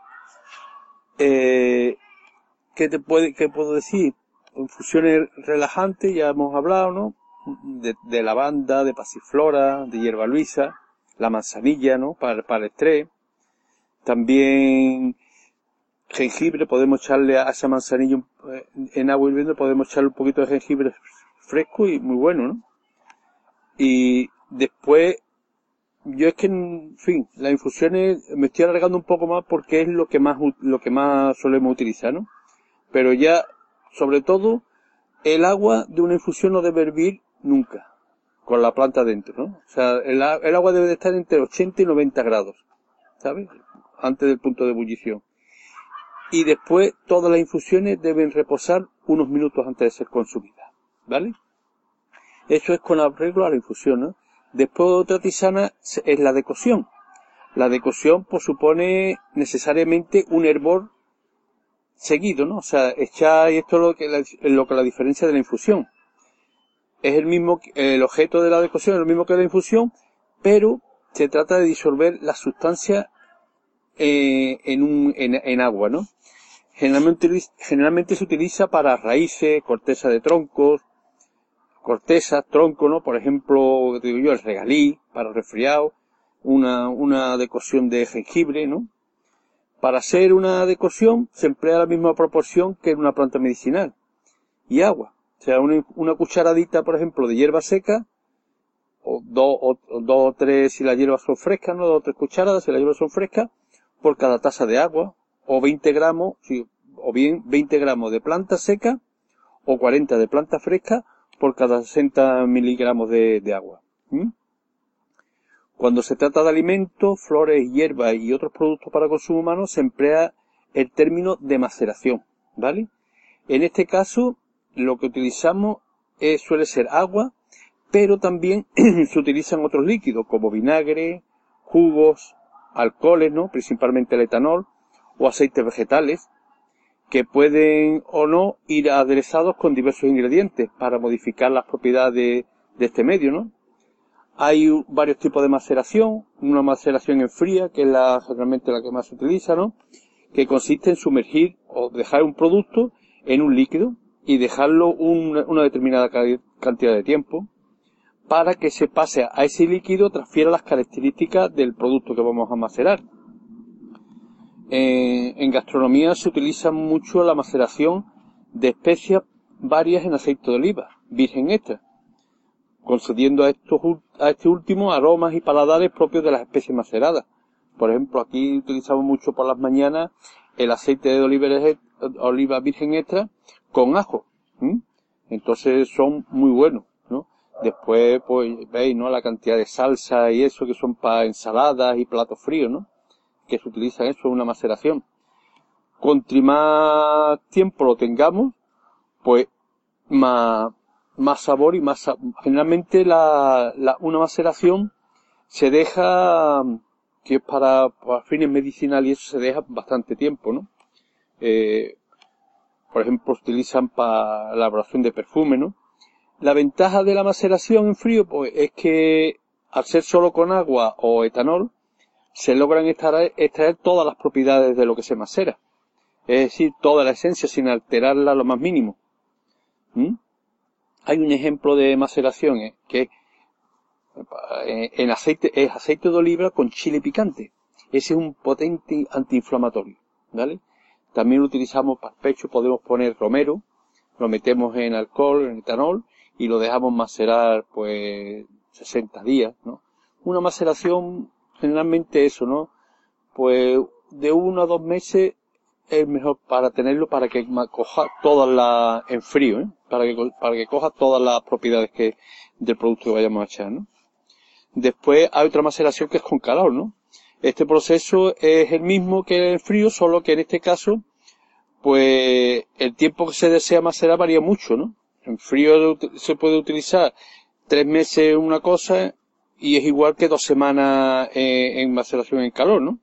eh, ¿qué te puede, qué puedo decir? Infusiones relajantes, ya hemos hablado, ¿no? De, de lavanda, de pasiflora, de hierba luisa, la manzanilla, ¿no? Para, para el estrés. También jengibre, podemos echarle a esa manzanilla en agua hirviendo, podemos echarle un poquito de jengibre fresco y muy bueno, ¿no? Y después, yo es que, en fin, las infusiones me estoy alargando un poco más porque es lo que más, lo que más solemos utilizar, ¿no? Pero ya, sobre todo, el agua de una infusión no debe hervir nunca, con la planta dentro, ¿no? O sea, el, el agua debe de estar entre ochenta y noventa grados, ¿sabes? Antes del punto de ebullición. Y después, todas las infusiones deben reposar unos minutos antes de ser consumidas, ¿vale? Eso es con arreglo a la infusión, ¿no? Después otra tisana es la decocción. La decocción, pues, supone necesariamente un hervor seguido, ¿no? O sea, echar, y esto es lo que la, lo que la diferencia de la infusión. Es el mismo, el objeto de la decocción es lo mismo que la infusión, pero se trata de disolver la sustancia eh, en un, en, en agua, ¿no? Generalmente, generalmente se utiliza para raíces, corteza de troncos, cortezas, tronco, ¿no? Por ejemplo, digo yo, el regalí, para resfriado, una, una decocción de jengibre, ¿no? Para hacer una decocción se emplea la misma proporción que en una planta medicinal. Y agua. O sea, una, una cucharadita, por ejemplo, de hierba seca, o dos o, o dos o tres si las hierbas son frescas, ¿no? Dos o tres cucharadas si las hierbas son frescas, por cada taza de agua, o veinte gramos, si, o bien veinte gramos de planta seca, o cuarenta de planta fresca, por cada sesenta miligramos de, de agua. ¿Mm? Cuando se trata de alimentos, flores, hierbas y otros productos para consumo humano, se emplea el término de maceración, ¿vale? En este caso, lo que utilizamos es, suele ser agua, pero también se utilizan otros líquidos, como vinagre, jugos, alcoholes, ¿no? Principalmente el etanol, o aceites vegetales. que pueden o no ir aderezados con diversos ingredientes para modificar las propiedades de, de este medio, ¿no? Hay varios tipos de maceración, una maceración en fría, que es la, generalmente la que más se utiliza, ¿no? Que consiste en sumergir o dejar un producto en un líquido y dejarlo un, una determinada cantidad de tiempo para que se pase a ese líquido, transfiera las características del producto que vamos a macerar. En, en gastronomía se utiliza mucho la maceración de especias varias en aceite de oliva, virgen extra, concediendo a, estos, a este último aromas y paladares propios de las especies maceradas. Por ejemplo, aquí utilizamos mucho por las mañanas el aceite de oliva, oliva virgen extra con ajo. ¿Mm? Entonces son muy buenos, ¿no? Después, pues, veis, ¿no? La cantidad de salsa y eso que son para ensaladas y platos fríos, ¿no? Que se utilizan eso, una maceración. Cuanto más tiempo lo tengamos, pues, más, más sabor y más, generalmente la, la, una maceración se deja, que es para, para fines medicinales y eso se deja bastante tiempo, ¿no? Eh, por ejemplo, se utilizan para la elaboración de perfume, ¿no? La ventaja de la maceración en frío, pues, es que al ser solo con agua o etanol, se logran extraer, extraer todas las propiedades de lo que se macera. Es decir, toda la esencia sin alterarla lo más mínimo. ¿Mm? Hay un ejemplo de maceración eh, que eh, en aceite, es aceite de oliva con chile picante. Ese es un potente antiinflamatorio, ¿vale? También lo utilizamos para el pecho, podemos poner romero, lo metemos en alcohol, en etanol, y lo dejamos macerar, pues, sesenta días, ¿no? Una maceración, generalmente eso, ¿no? Pues, de uno a dos meses es mejor para tenerlo, para que coja todas las, en frío, ¿eh? Para que, para que coja todas las propiedades que, del producto que vayamos a echar, ¿no? Después hay otra maceración que es con calor, ¿no? Este proceso es el mismo que el frío, solo que en este caso, pues, el tiempo que se desea macerar varía mucho, ¿no? En frío se puede utilizar tres meses una cosa y es igual que dos semanas en, en maceración en calor, ¿no?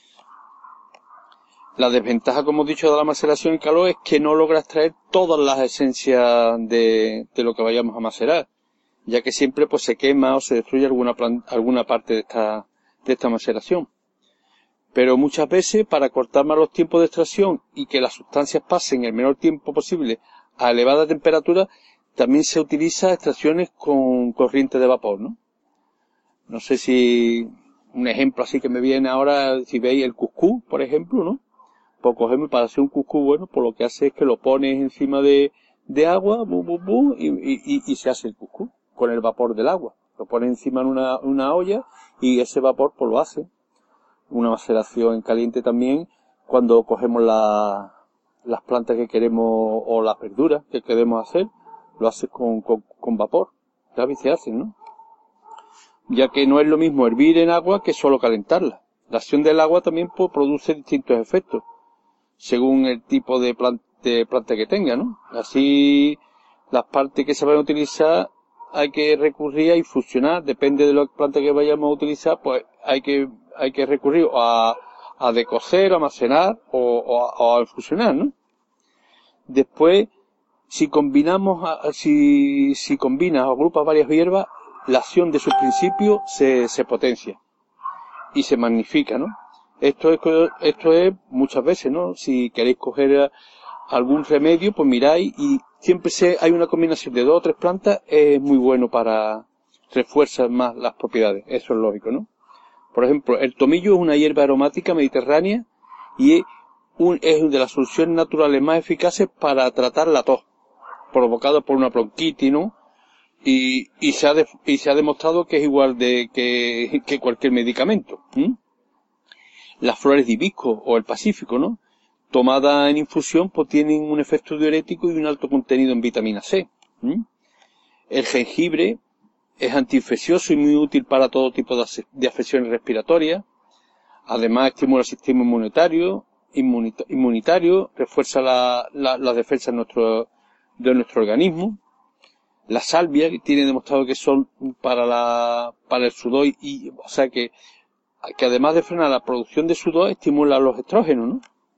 La desventaja, como he dicho, de la maceración en calor es que no logra extraer todas las esencias de, de lo que vayamos a macerar, ya que siempre pues se quema o se destruye alguna plan, alguna parte de esta, de esta maceración. Pero muchas veces, para cortar más los tiempos de extracción y que las sustancias pasen el menor tiempo posible a elevada temperatura, también se utiliza extracciones con corriente de vapor, ¿no? No sé si un ejemplo así que me viene ahora, si veis el cuscús, por ejemplo, ¿no? Pues cogemos para hacer un cuscús bueno, pues lo que hace es que lo pones encima de, de agua, bu, bu, bu, y, y, y se hace el cuscús con el vapor del agua. Lo pones encima en una, una olla y ese vapor pues lo hace. Una maceración en caliente también, cuando cogemos la, las plantas que queremos o las verduras que queremos hacer, lo haces con, con, con vapor. ¿Sabes? Se hacen, ¿no? Ya que no es lo mismo hervir en agua que solo calentarla. La acción del agua también pues, produce distintos efectos, según el tipo de planta, de planta que tenga, ¿no? Así, las partes que se van a utilizar hay que recurrir a infusionar, depende de la planta que vayamos a utilizar, pues hay que, hay que recurrir a, a decocer, a almacenar o, o, a, o a infusionar, ¿no? Después, si combinamos, si, si combinas o agrupas varias hierbas, la acción de sus principios se, se potencia y se magnifica, ¿no? Esto es, esto es muchas veces, ¿no? Si queréis coger algún remedio, pues miráis y siempre se, hay una combinación de dos o tres plantas, es muy bueno para refuerzar más las propiedades. Eso es lógico, ¿no? Por ejemplo, el tomillo es una hierba aromática mediterránea y es, un, es una de las soluciones naturales más eficaces para tratar la tos provocada por una bronquitis, ¿no? Y, y se ha de, y se ha demostrado que es igual de que, que cualquier medicamento. ¿Mm? Las flores de hibisco o el pacífico, ¿no? Tomadas en infusión, pues tienen un efecto diurético y un alto contenido en vitamina C. ¿Mm? El jengibre es antiinfeccioso y muy útil para todo tipo de, de afecciones respiratorias. Además, estimula el sistema inmunitario, inmunita, inmunitario, refuerza la, la, la defensa de nuestro, de nuestro organismo. La salvia, que tiene demostrado que son para la, para el sudor y, o sea que, que además de frenar la producción de sudor, estimula los estrógenos, ¿no?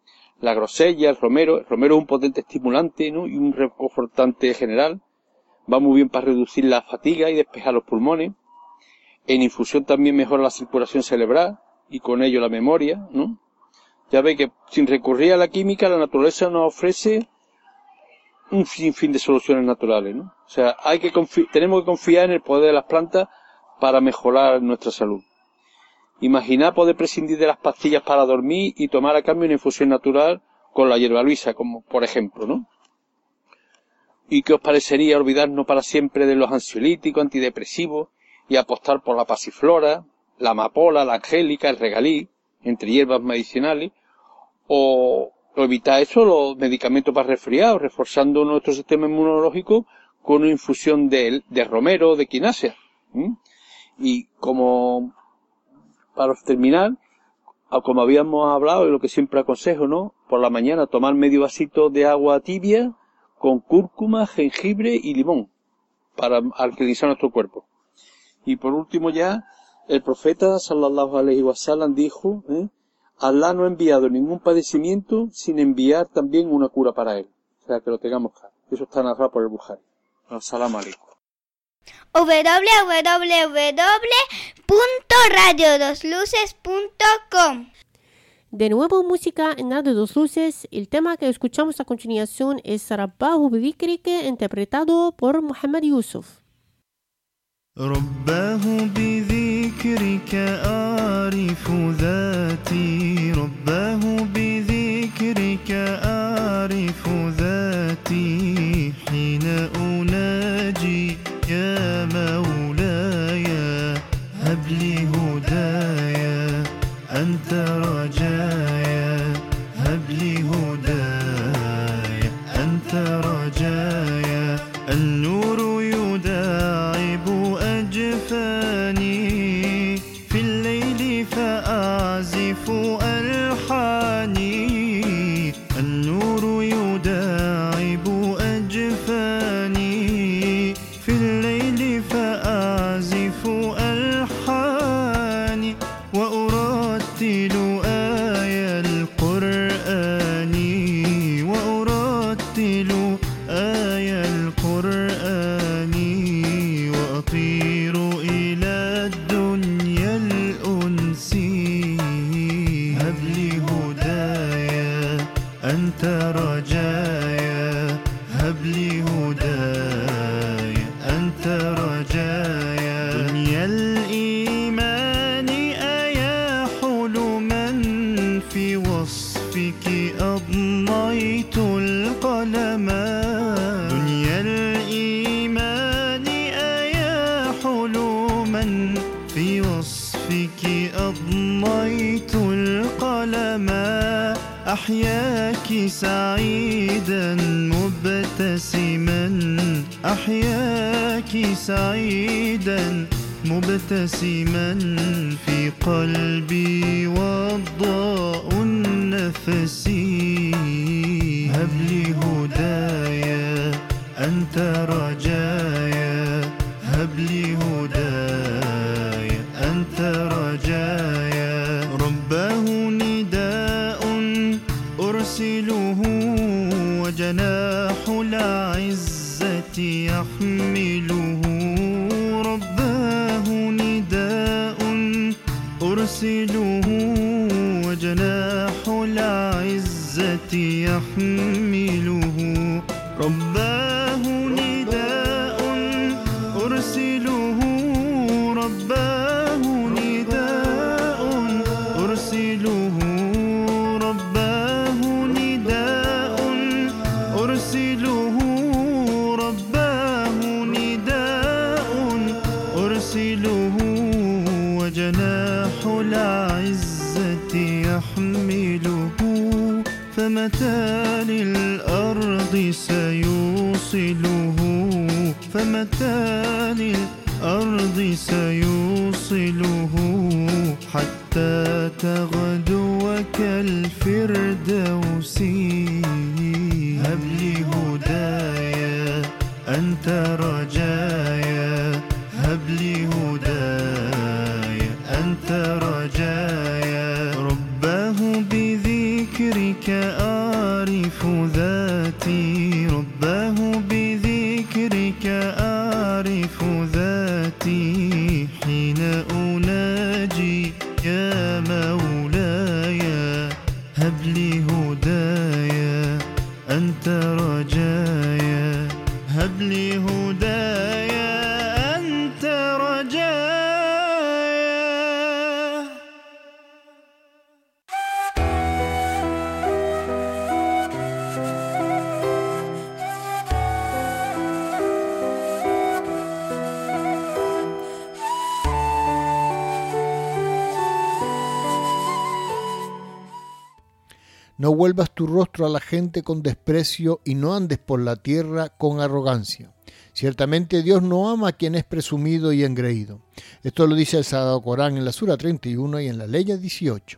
la grosella, el romero. El romero es un potente estimulante, ¿no? Y un reconfortante general. Va muy bien para reducir la fatiga y despejar los pulmones. En infusión también mejora la circulación cerebral y con ello la memoria, ¿no? Ya ve que sin recurrir a la química, la naturaleza nos ofrece un sinfín de soluciones naturales, ¿no? O sea, hay que confi- tenemos que confiar en el poder de las plantas para mejorar nuestra salud. Imaginar poder prescindir de las pastillas para dormir y tomar a cambio una infusión natural con la hierba luisa, como por ejemplo, ¿no? ¿Y qué os parecería olvidarnos para siempre de los ansiolíticos, antidepresivos y apostar por la pasiflora, la amapola, la angélica, el regalí, entre hierbas medicinales, o evitar eso, los medicamentos para resfriados, reforzando nuestro sistema inmunológico con una infusión de, de romero o de quinácea? ¿Mm? Y como, para terminar, como habíamos hablado y lo que siempre aconsejo, ¿no? Por la mañana tomar medio vasito de agua tibia con cúrcuma, jengibre y limón para alcalinizar nuestro cuerpo. Y por último ya, el profeta sallallahu alaihi wasallam dijo, ¿eh? Allah no ha enviado ningún padecimiento sin enviar también una cura para él. O sea, que lo tengamos claro. Eso está narrado por el Bukhari. Assalamu alaikum. doble u doble u doble u punto radio dos luces punto com. De nuevo música en Radio Dos Luces. El tema que escuchamos a continuación es Rabbahu Bidhikrika, interpretado por Muhammad Yusuf. رباه بذكرك أعرف ذاتي رباه بذكرك أعرف ذاتي حين أناجي يا مولاي هب لي هدايا أنت رجايا هب لي هدايا أنت رجايا النور يداعب أجفاني في الليل فأعزف ألحاني النور يداعب أجفاني في الليل فأعزف ألحاني وأرتل آية القرآن وأرتل آية القرآن وأطير إلى الدنيا الأنسي هب لي هدايا أنت رجايا هب لي هدايا أنت رجايا دنيا الإيمان أيا حلما في وصفك أضنيت القلم دنيا الإيمان أيا حلما في وصفك أضنيت القلم أحياك سعيدا مبتسما أحياك سعيدا مبتسما في قلبي وضاء النفس هب لي هدايا أنت رجايا هب لي هدايا أنت رجايا رباه نداء أرسله وجناح العزة يحمله رباه نداء أرسله وجناح العزة يحمله رباه نداء أرسله رباه نداء أرسله رباه نداء أرسله رباه نداء أرسله وجناح العزة يحمله فمتى للأرض سيوصله فمتى للأرض سيوصله حتى تغدو كالفردوس هب لي هدايا أنت رجايا هب لي هدايا أنت رجايا رباه بذكر بذكرك أعرف ذاتي رباه بذكرك أعرف ذاتي حين أناجي يا مولاي هب لي هدايا أنت رجايا هب لي هدايا أنت رجايا. No vuelvas tu rostro a la gente con desprecio y no andes por la tierra con arrogancia. Ciertamente Dios no ama a quien es presumido y engreído. Esto lo dice el Sagrado Corán en la Sura treinta y uno y en la Ley dieciocho.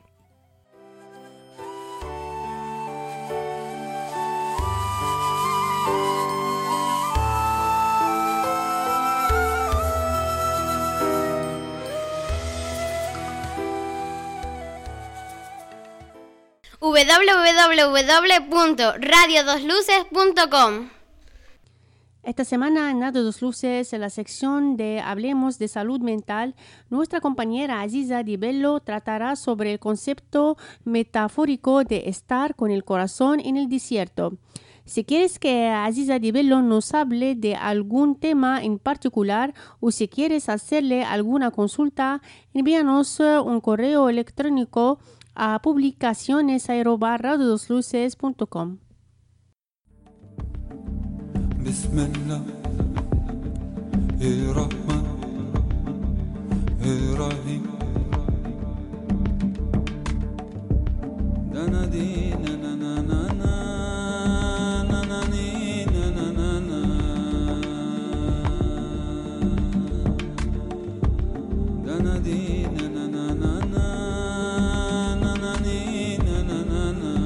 w w w punto radio dos luces punto com. Esta semana en Radio Dos Luces, en la sección de Hablemos de Salud Mental, nuestra compañera Aziza Di Bello tratará sobre el concepto metafórico de estar con el corazón en el desierto. Si quieres que Aziza Di Bello nos hable de algún tema en particular o si quieres hacerle alguna consulta, envíanos un correo electrónico a publicaciones arroba radio dos luces punto com. بسم الله الرحمن الرحيم دنا دينا نا نا نا نا نا نينا نا نا نا دنا دينا نا نا نا نا نا نينا نا نا نا.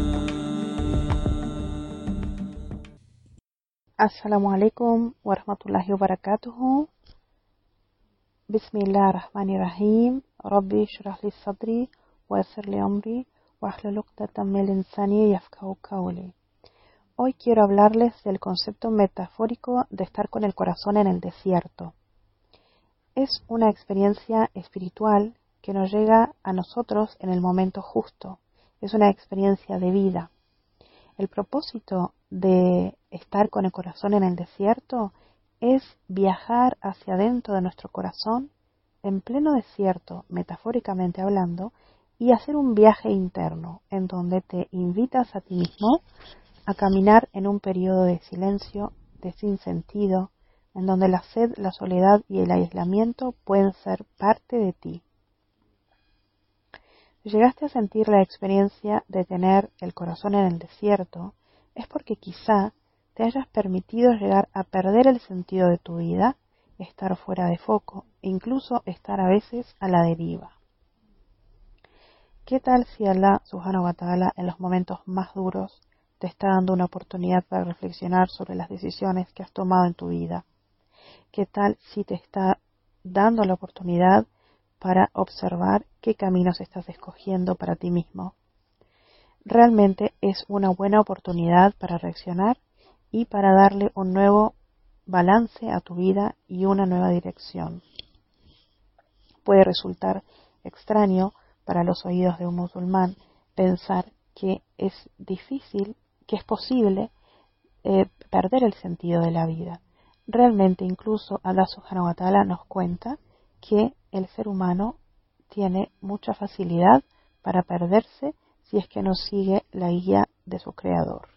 Assalamu alaikum wa rahmatullahi wa barakatuhu. Bismillah ar-Rahman ar-Rahim. Rabbi shrah li sadri wa yassir li amri wa ahlul uqdatan min lisani yafqahu qawli. Hoy quiero hablarles del concepto metafórico de estar con el corazón en el desierto. Es una experiencia espiritual que nos llega a nosotros en el momento justo. Es una experiencia de vida. El propósito de estar con el corazón en el desierto es viajar hacia adentro de nuestro corazón en pleno desierto, metafóricamente hablando, y hacer un viaje interno en donde te invitas a ti mismo a caminar en un periodo de silencio, de sinsentido, en donde la sed, la soledad y el aislamiento pueden ser parte de ti. Si llegaste a sentir la experiencia de tener el corazón en el desierto, es porque quizá te hayas permitido llegar a perder el sentido de tu vida, estar fuera de foco e incluso estar a veces a la deriva. ¿Qué tal si Allah subhanahu wa ta'ala en los momentos más duros te está dando una oportunidad para reflexionar sobre las decisiones que has tomado en tu vida? ¿Qué tal si te está dando la oportunidad para observar qué caminos estás escogiendo para ti mismo? Realmente es una buena oportunidad para reaccionar y para darle un nuevo balance a tu vida y una nueva dirección. Puede resultar extraño para los oídos de un musulmán pensar que es difícil, que es posible eh, perder el sentido de la vida. Realmente incluso Allah subhanahu wa ta'ala nos cuenta que el ser humano tiene mucha facilidad para perderse si es que no sigue la guía de su creador.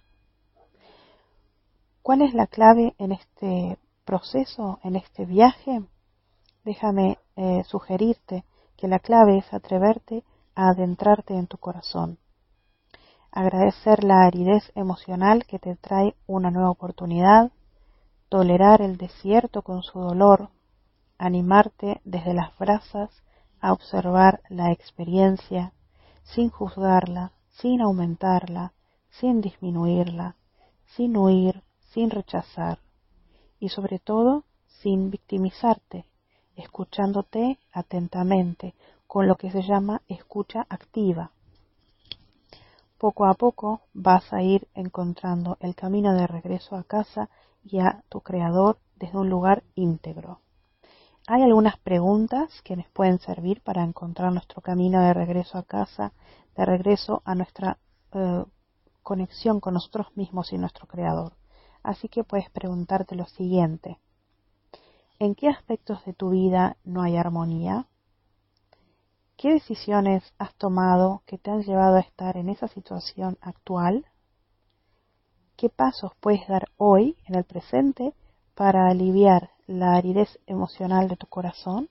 ¿Cuál es la clave en este proceso, en este viaje? Déjame eh, sugerirte que la clave es atreverte a adentrarte en tu corazón. Agradecer la aridez emocional que te trae una nueva oportunidad, tolerar el desierto con su dolor, animarte desde las brasas a observar la experiencia sin juzgarla, sin aumentarla, sin disminuirla, sin huir, sin rechazar y sobre todo sin victimizarte, escuchándote atentamente con lo que se llama escucha activa. poco a poco vas a ir encontrando el camino de regreso a casa y a tu Creador desde un lugar íntegro. Hay algunas preguntas que nos pueden servir para encontrar nuestro camino de regreso a casa, de regreso a nuestra eh, conexión con nosotros mismos y nuestro Creador. Así que puedes preguntarte lo siguiente: ¿en qué aspectos de tu vida no hay armonía? ¿Qué decisiones has tomado que te han llevado a estar en esa situación actual? ¿Qué pasos puedes dar hoy, en el presente, para aliviar la aridez emocional de tu corazón?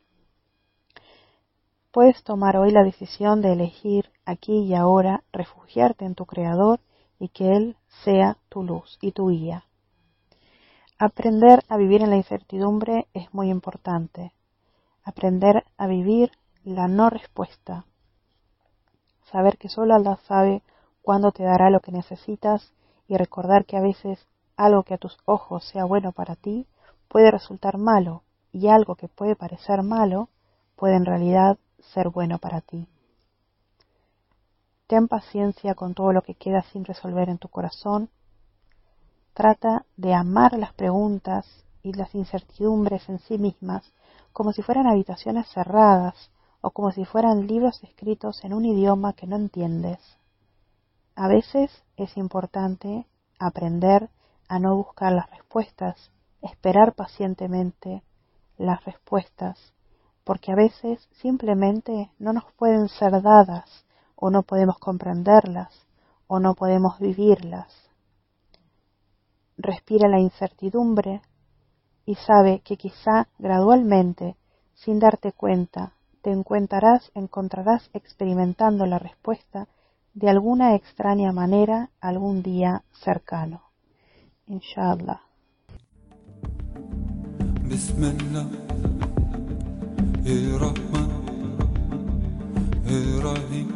Puedes tomar hoy la decisión de elegir aquí y ahora refugiarte en tu Creador y que Él sea tu luz y tu guía. Aprender a vivir en la incertidumbre es muy importante. Aprender a vivir la no respuesta. Saber que solo Allah sabe cuándo te dará lo que necesitas y recordar que a veces algo que a tus ojos sea bueno para ti puede resultar malo y algo que puede parecer malo puede en realidad ser bueno para ti. Ten paciencia con todo lo que queda sin resolver en tu corazón. Trata de amar las preguntas y las incertidumbres en sí mismas como si fueran habitaciones cerradas o como si fueran libros escritos en un idioma que no entiendes. A veces es importante aprender a no buscar las respuestas, esperar pacientemente las respuestas, porque a veces simplemente no nos pueden ser dadas o no podemos comprenderlas o no podemos vivirlas. Respira la incertidumbre y sabe que quizá gradualmente, sin darte cuenta, te encontrarás, encontrarás experimentando la respuesta de alguna extraña manera algún día cercano. Inshallah. Bismillahirrahmanirrahim.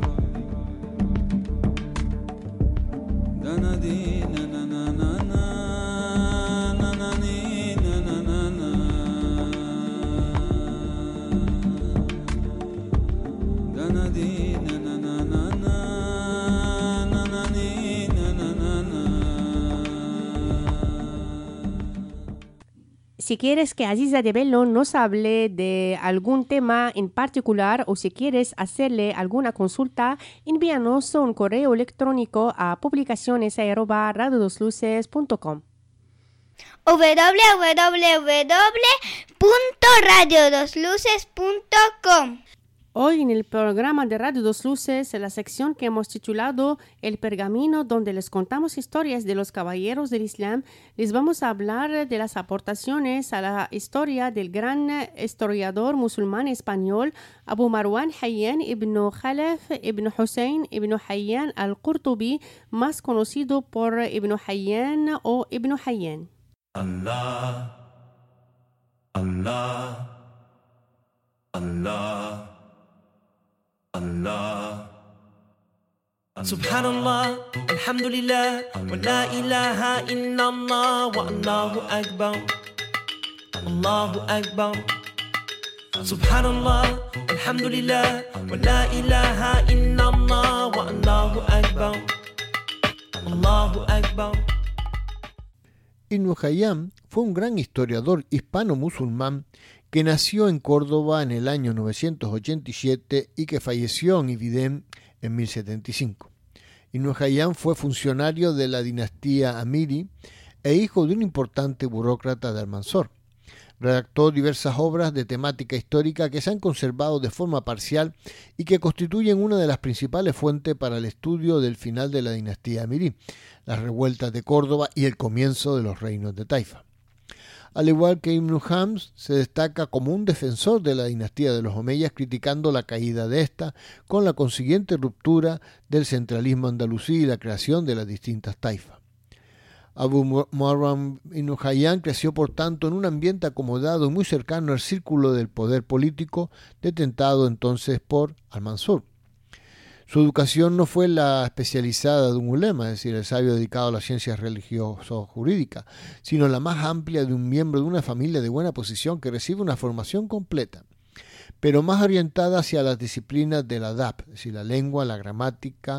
Si quieres que Aziza de Bello nos hable de algún tema en particular o si quieres hacerle alguna consulta, envíanos un correo electrónico a publicaciones arroba radio dos luces punto com. w w w punto radio dos luces punto com. Hoy en el programa de Radio Dos Luces, en la sección que hemos titulado El Pergamino, donde les contamos historias de los caballeros del Islam, les vamos a hablar de las aportaciones a la historia del gran historiador musulmán español Abu Marwan Hayyan ibn Khalaf ibn Hussein ibn Hayyan al-Qurtubi, más conocido por Ibn Hayyan o Ibn Hayyan. Allah, Allah, Allah. Allah. Subhanallah, alhamdulillah, wa la ilaha illallah, wa Allahu akbar, Allahu akbar. Subhanallah, alhamdulillah, wa la ilaha illallah, wa Allahu akbar, Allahu akbar. Ibn Hayyan fue un gran historiador hispano-musulmán que nació en Córdoba en el año novecientos ochenta y siete y que falleció en Ibidem en mil setenta y cinco. Ibn Hayyan fue funcionario de la dinastía Amiri e hijo de un importante burócrata de Almanzor. Redactó diversas obras de temática histórica que se han conservado de forma parcial y que constituyen una de las principales fuentes para el estudio del final de la dinastía Amirí, las revueltas de Córdoba y el comienzo de los reinos de Taifa. Al igual que Ibn Hams, se destaca como un defensor de la dinastía de los Omeyas, criticando la caída de esta, con la consiguiente ruptura del centralismo andalusí y la creación de las distintas taifas. Abu Marwan ibn Hayyan creció por tanto en un ambiente acomodado y muy cercano al círculo del poder político, detentado entonces por Al-Mansur. Su educación no fue la especializada de un ulema, es decir, el sabio dedicado a las ciencias religioso-jurídicas, sino la más amplia de un miembro de una familia de buena posición que recibe una formación completa, pero más orientada hacia las disciplinas del adab, es decir, la lengua, la gramática,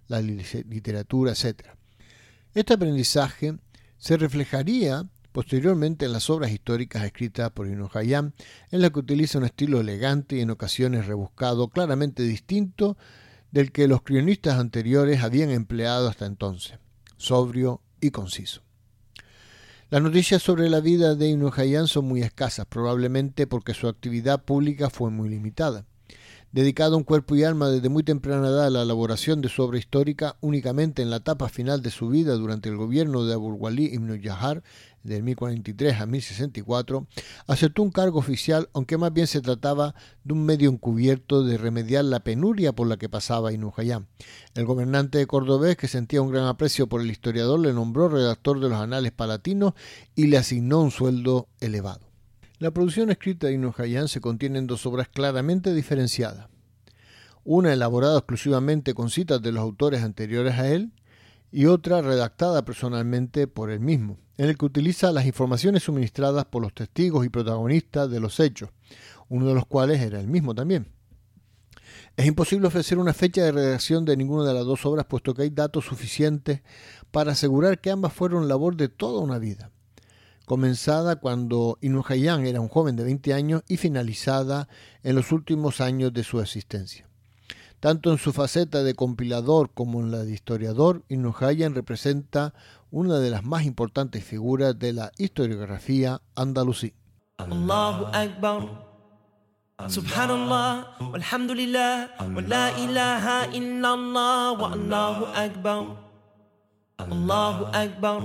la literatura, etcétera. Este aprendizaje se reflejaría posteriormente en las obras históricas escritas por Ibn Hayyan, en las que utiliza un estilo elegante y en ocasiones rebuscado, claramente distinto del que los cronistas anteriores habían empleado hasta entonces, sobrio y conciso. Las noticias sobre la vida de Ibn Hayyan son muy escasas, probablemente porque su actividad pública fue muy limitada. Dedicado en cuerpo y alma desde muy temprana edad a la elaboración de su obra histórica, únicamente en la etapa final de su vida durante el gobierno de Abul Walid ibn Yahar, del mil cuarenta y tres a mil sesenta y cuatro, aceptó un cargo oficial, aunque más bien se trataba de un medio encubierto de remediar la penuria por la que pasaba Ibn Hayyan. El gobernante cordobés, que sentía un gran aprecio por el historiador, le nombró redactor de los Anales Palatinos y le asignó un sueldo elevado. La producción escrita de Ibn Hayyan se contiene en dos obras claramente diferenciadas. Una elaborada exclusivamente con citas de los autores anteriores a él y otra redactada personalmente por él mismo, en el que utiliza las informaciones suministradas por los testigos y protagonistas de los hechos, uno de los cuales era él mismo también. Es imposible ofrecer una fecha de redacción de ninguna de las dos obras, puesto que hay datos suficientes para asegurar que ambas fueron labor de toda una vida, comenzada cuando Ibn Hayyan era un joven de veinte años y finalizada en los últimos años de su existencia. Tanto en su faceta de compilador como en la de historiador, Ibn Hayyan representa una de las más importantes figuras de la historiografía andalusí. Allahu Akbar, Subhanallah, walhamdulillah, wa la ilaha illallah, wa Allahu Akbar, Allahu Akbar,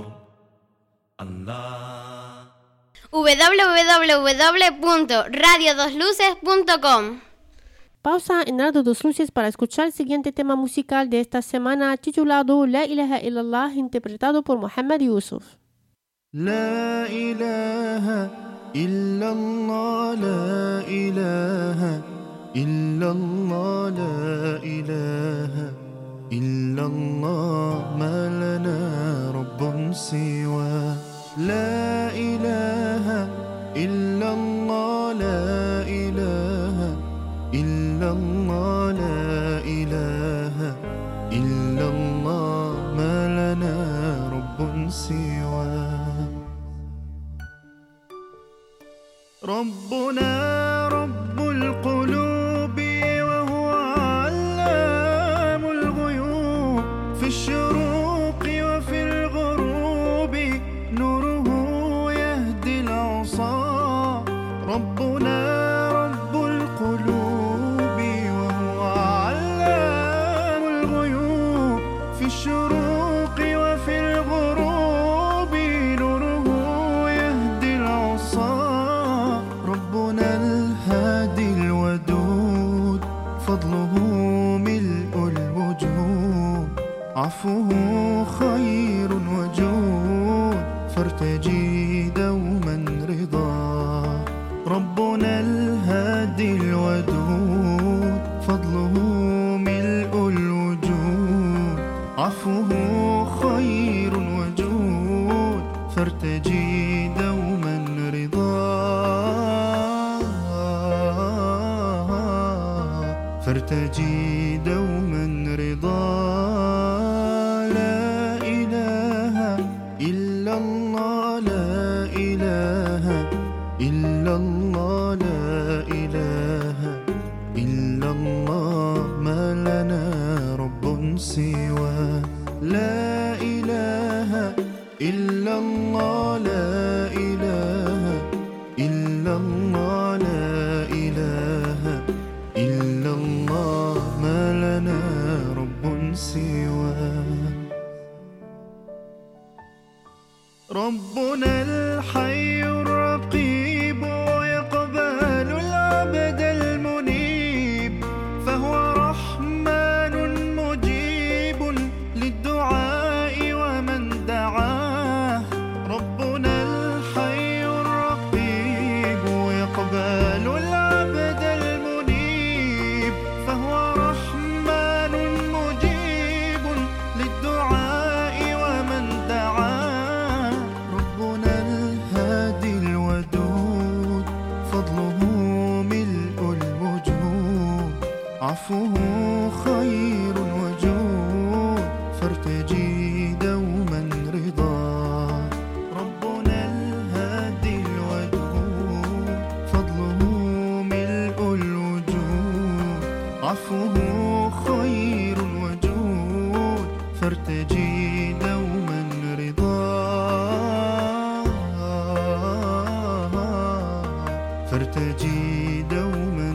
Allah. w w w punto radio dos luces punto com. Pausa en Radio Dos Luces para escuchar el siguiente tema musical de esta semana, titulado La ilaha illallah, interpretado por Muhammad Yusuf. La ilaha illallah, la ilaha illallah, la ilaha illallah, ma lana rabbun siwa. La ilaha illallah, la ilaha illallah, la ilaha illallah, ma lana rabbun siwa. ربنا رب القلوب وهو علام الغيوب في الشروق وفي الغروب نوره يهدي العصا. ربنا رب القلوب وهو علام الغيوب في الشروق وفي الغروب نوره يهدي العصا. ربنا الهادي الودود فضله ملء الوجود عفوه خير وجود فارتجي دوما رضا. ربنا الهادي الودود فضله ملء الوجود عفوه خير وجود فارتجي دوما رضا. فارتجي دوما رضا. لا إله إلا الله، لا إله إلا الله، لا إله إلا الله، ما لنا رب سوى. لا إله إلا الله، لا إله إلا الله، لا إله إلا الله، ما لنا رب سوى. ربنا الحي الرقيب يقبل العبد المنيب فهو رحمن مجيب للدعاء ومن دعاه. ربنا الحي الرقيب يقبل العبد المنيب فهو رحمن مجيب للدعاء ومن دعاه. ربنا الهادي فارتجي دوما رضاه. ربنا الهادي الودود فضله ملء الوجود، عفوه خير الوجود فارتجي دوما رضاه. فارتجي دوما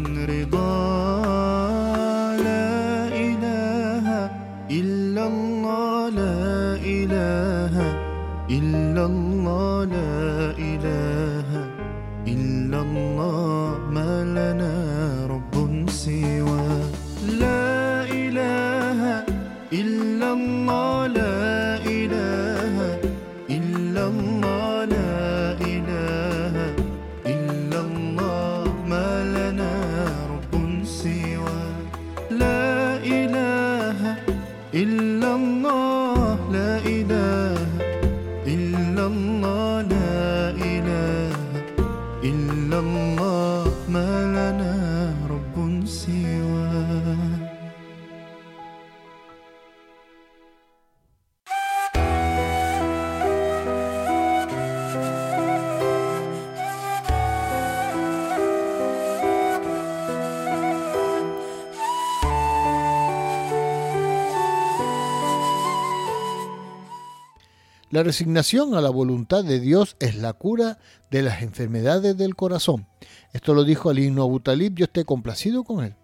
رضاه. لا إله إلا الله، لا إله إلا الله، لا إله إلا الله، ما لنا رب سواه. لا إله إلا الله، لا إله إلا الله، لا إله إلا الله، ما لنا رب سواه. لا إله إلا الله، لا إله إلا الله، لا إله إلا الله، ما لنا رب سواه. La resignación a la voluntad de Dios es la cura de las enfermedades del corazón. Esto lo dijo Ali ibn Abu Talib, yo esté complacido con él.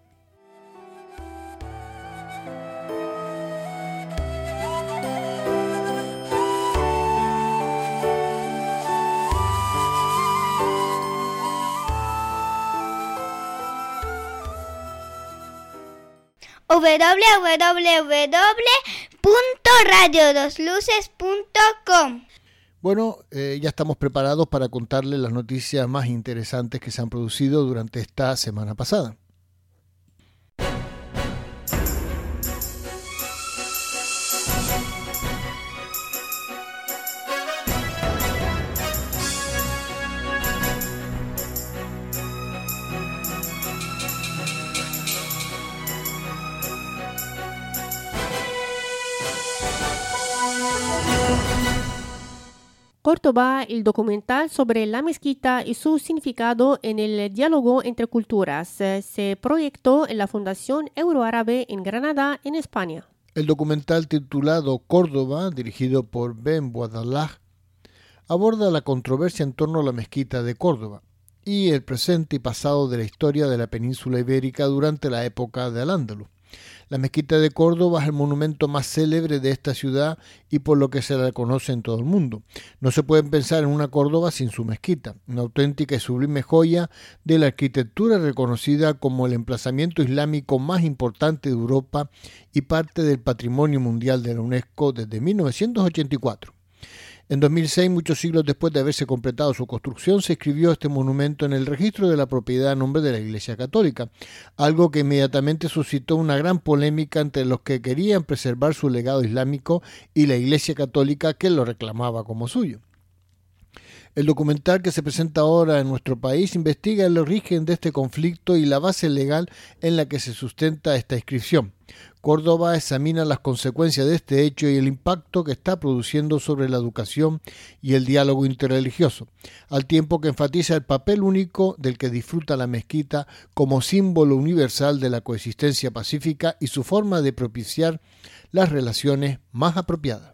w w w punto radio dos luces punto com. Bueno, eh, ya estamos preparados para contarles las noticias más interesantes que se han producido durante esta semana pasada. Córdoba, el documental sobre la mezquita y su significado en el diálogo entre culturas, se proyectó en la Fundación Euroárabe en Granada, en España. El documental titulado Córdoba, dirigido por Ben Bouadallah, aborda la controversia en torno a la mezquita de Córdoba y el presente y pasado de la historia de la península ibérica durante la época de Al-Ándalus. La mezquita de Córdoba es el monumento más célebre de esta ciudad y por lo que se la conoce en todo el mundo. No se puede pensar en una Córdoba sin su mezquita, una auténtica y sublime joya de la arquitectura reconocida como el emplazamiento islámico más importante de Europa y parte del Patrimonio Mundial de la UNESCO desde mil novecientos ochenta y cuatro. En dos mil seis, muchos siglos después de haberse completado su construcción, se inscribió este monumento en el registro de la propiedad a nombre de la Iglesia Católica, algo que inmediatamente suscitó una gran polémica entre los que querían preservar su legado islámico y la Iglesia Católica que lo reclamaba como suyo. El documental que se presenta ahora en nuestro país investiga el origen de este conflicto y la base legal en la que se sustenta esta inscripción. Córdoba examina las consecuencias de este hecho y el impacto que está produciendo sobre la educación y el diálogo interreligioso, al tiempo que enfatiza el papel único del que disfruta la mezquita como símbolo universal de la coexistencia pacífica y su forma de propiciar las relaciones más apropiadas.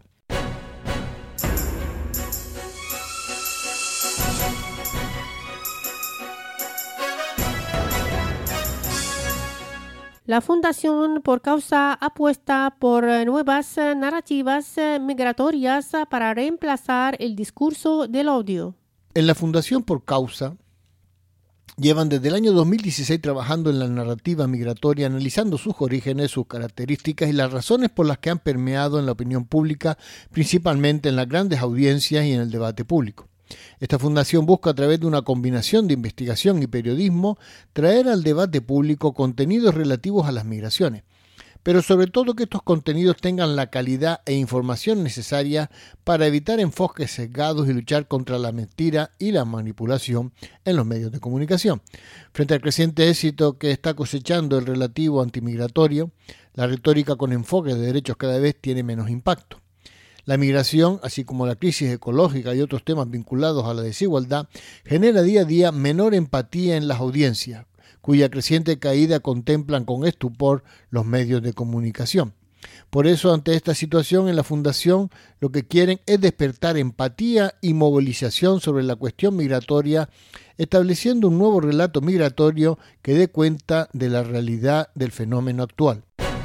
La Fundación Por Causa apuesta por nuevas narrativas migratorias para reemplazar el discurso del odio. En la Fundación Por Causa llevan desde el año dos mil dieciséis trabajando en la narrativa migratoria, analizando sus orígenes, sus características y las razones por las que han permeado en la opinión pública, principalmente en las grandes audiencias y en el debate público. Esta fundación busca, a través de una combinación de investigación y periodismo, traer al debate público contenidos relativos a las migraciones, pero sobre todo que estos contenidos tengan la calidad e información necesaria para evitar enfoques sesgados y luchar contra la mentira y la manipulación en los medios de comunicación. Frente al creciente éxito que está cosechando el relativo antimigratorio, la retórica con enfoques de derechos cada vez tiene menos impacto. La migración, así como la crisis ecológica y otros temas vinculados a la desigualdad, genera día a día menor empatía en las audiencias, cuya creciente caída contemplan con estupor los medios de comunicación. Por eso, ante esta situación, en la Fundación lo que quieren es despertar empatía y movilización sobre la cuestión migratoria, estableciendo un nuevo relato migratorio que dé cuenta de la realidad del fenómeno actual.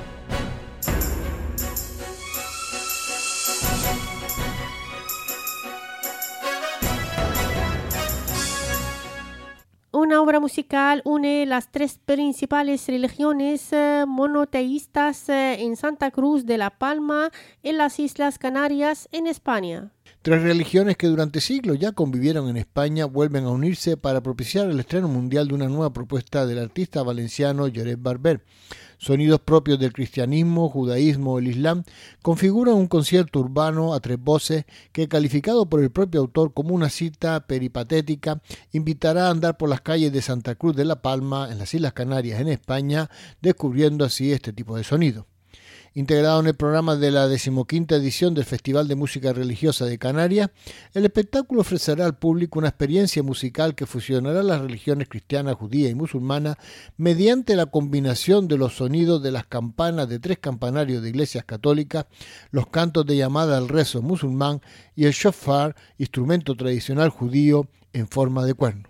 Una obra musical une las tres principales religiones eh, monoteístas eh, en Santa Cruz de la Palma, en las Islas Canarias, en España. Tres religiones que durante siglos ya convivieron en España vuelven a unirse para propiciar el estreno mundial de una nueva propuesta del artista valenciano Lloret Barber. Sonidos propios del cristianismo, judaísmo o el islam configuran un concierto urbano a tres voces que, calificado por el propio autor como una cita peripatética, invitará a andar por las calles de Santa Cruz de la Palma, en las Islas Canarias, en España, descubriendo así este tipo de sonido. Integrado en el programa de la decimoquinta edición del Festival de Música Religiosa de Canarias, el espectáculo ofrecerá al público una experiencia musical que fusionará las religiones cristiana, judía y musulmana mediante la combinación de los sonidos de las campanas de tres campanarios de iglesias católicas, los cantos de llamada al rezo musulmán y el shofar, instrumento tradicional judío en forma de cuerno.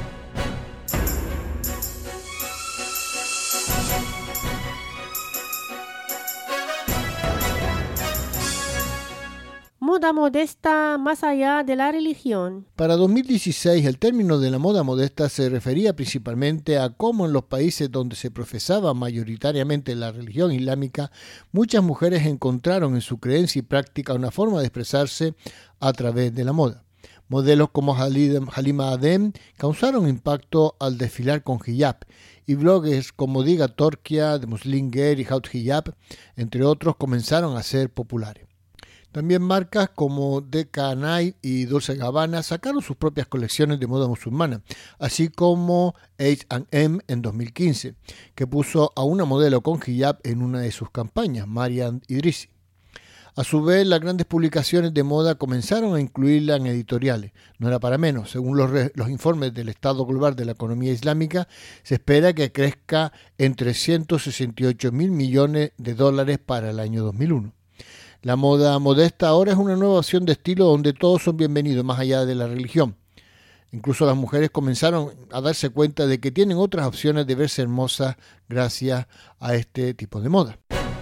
Moda modesta más allá de la religión. Para dos mil dieciséis, el término de la moda modesta se refería principalmente a cómo en los países donde se profesaba mayoritariamente la religión islámica, muchas mujeres encontraron en su creencia y práctica una forma de expresarse a través de la moda. Modelos como Halima Adem causaron impacto al desfilar con hijab, y bloggers como Diga Torkia, The Muslim Girl y How to Hijab, entre otros, comenzaron a ser populares. También marcas como D K Night y Dolce Gabbana sacaron sus propias colecciones de moda musulmana, así como H and M en dos mil quince, que puso a una modelo con hijab en una de sus campañas, Mariam Idrissi. A su vez, las grandes publicaciones de moda comenzaron a incluirla en editoriales. No era para menos. Según los, re- los informes del Estado Global de la Economía Islámica, se espera que crezca en trescientos sesenta y ocho mil millones de dólares para el año dos mil uno. La moda modesta ahora es una nueva opción de estilo donde todos son bienvenidos, más allá de la religión. Incluso las mujeres comenzaron a darse cuenta de que tienen otras opciones de verse hermosas gracias a este tipo de moda.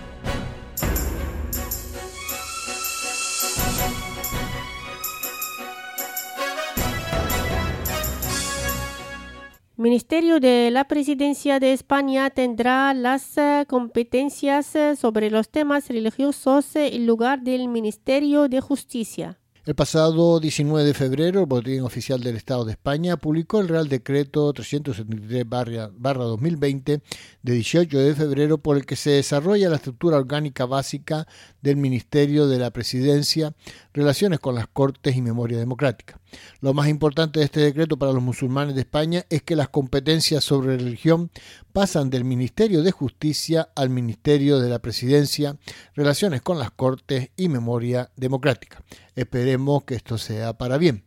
Ministerio de la Presidencia de España tendrá las uh, competencias uh, sobre los temas religiosos uh, en lugar del Ministerio de Justicia. El pasado diecinueve de febrero, el Boletín Oficial del Estado de España publicó el Real Decreto trescientos setenta y tres barra dos mil veinte de dieciocho de febrero por el que se desarrolla la estructura orgánica básica del Ministerio de la Presidencia, relaciones con las Cortes y memoria democrática. Lo más importante de este decreto para los musulmanes de España es que las competencias sobre religión pasan del Ministerio de Justicia al Ministerio de la Presidencia, relaciones con las Cortes y memoria democrática. Esperemos que esto sea para bien.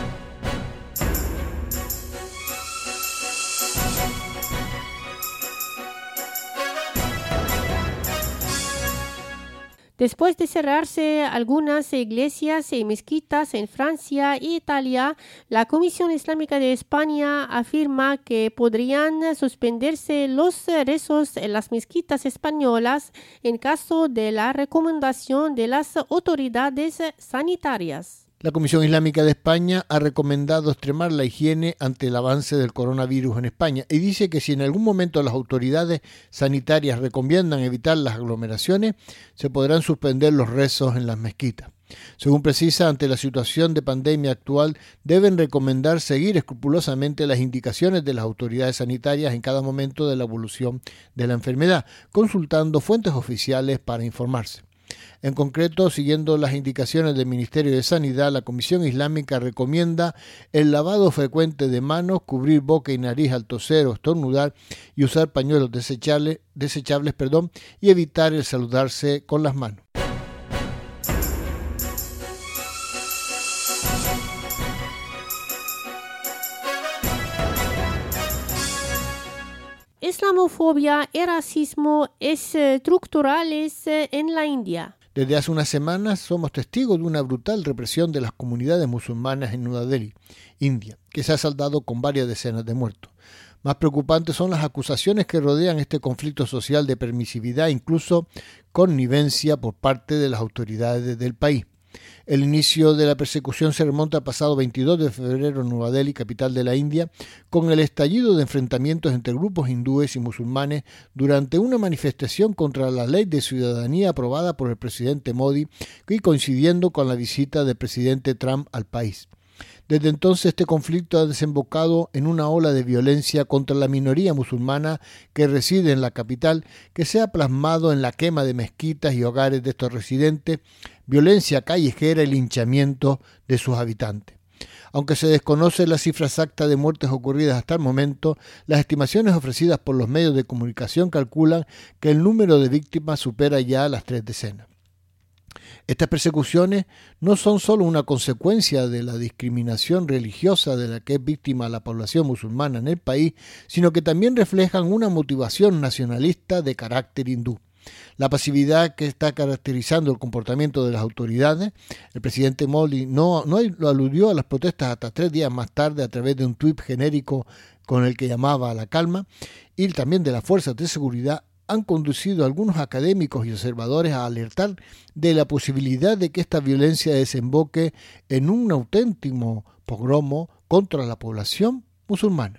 Después de cerrarse algunas iglesias y mezquitas en Francia e Italia, la Comisión Islámica de España afirma que podrían suspenderse los rezos en las mezquitas españolas en caso de la recomendación de las autoridades sanitarias. La Comisión Islámica de España ha recomendado extremar la higiene ante el avance del coronavirus en España y dice que si en algún momento las autoridades sanitarias recomiendan evitar las aglomeraciones, se podrán suspender los rezos en las mezquitas. Según precisa, ante la situación de pandemia actual, deben recomendar seguir escrupulosamente las indicaciones de las autoridades sanitarias en cada momento de la evolución de la enfermedad, consultando fuentes oficiales para informarse. En concreto, siguiendo las indicaciones del Ministerio de Sanidad, la Comisión Islámica recomienda el lavado frecuente de manos, cubrir boca y nariz al toser o estornudar y usar pañuelos desechables, desechables perdón, y evitar el saludarse con las manos. islamofobia y racismo estructurales en la India. Desde hace unas semanas somos testigos de una brutal represión de las comunidades musulmanas en Nueva Delhi, India, que se ha saldado con varias decenas de muertos. Más preocupantes son las acusaciones que rodean este conflicto social de permisividad, incluso connivencia por parte de las autoridades del país. El inicio de la persecución se remonta al pasado veintidós de febrero en Nueva Delhi, capital de la India, con el estallido de enfrentamientos entre grupos hindúes y musulmanes durante una manifestación contra la ley de ciudadanía aprobada por el presidente Modi y coincidiendo con la visita del presidente Trump al país. Desde entonces este conflicto ha desembocado en una ola de violencia contra la minoría musulmana que reside en la capital, que se ha plasmado en la quema de mezquitas y hogares de estos residentes, violencia callejera y linchamiento de sus habitantes. Aunque se desconoce la cifra exacta de muertes ocurridas hasta el momento, las estimaciones ofrecidas por los medios de comunicación calculan que el número de víctimas supera ya las tres decenas. Estas persecuciones no son solo una consecuencia de la discriminación religiosa de la que es víctima la población musulmana en el país, sino que también reflejan una motivación nacionalista de carácter hindú. La pasividad que está caracterizando el comportamiento de las autoridades, el presidente Modi no, no aludió a las protestas hasta tres días más tarde a través de un tuit genérico con el que llamaba a la calma, y también de las fuerzas de seguridad, han conducido a algunos académicos y observadores a alertar de la posibilidad de que esta violencia desemboque en un auténtico pogromo contra la población musulmana.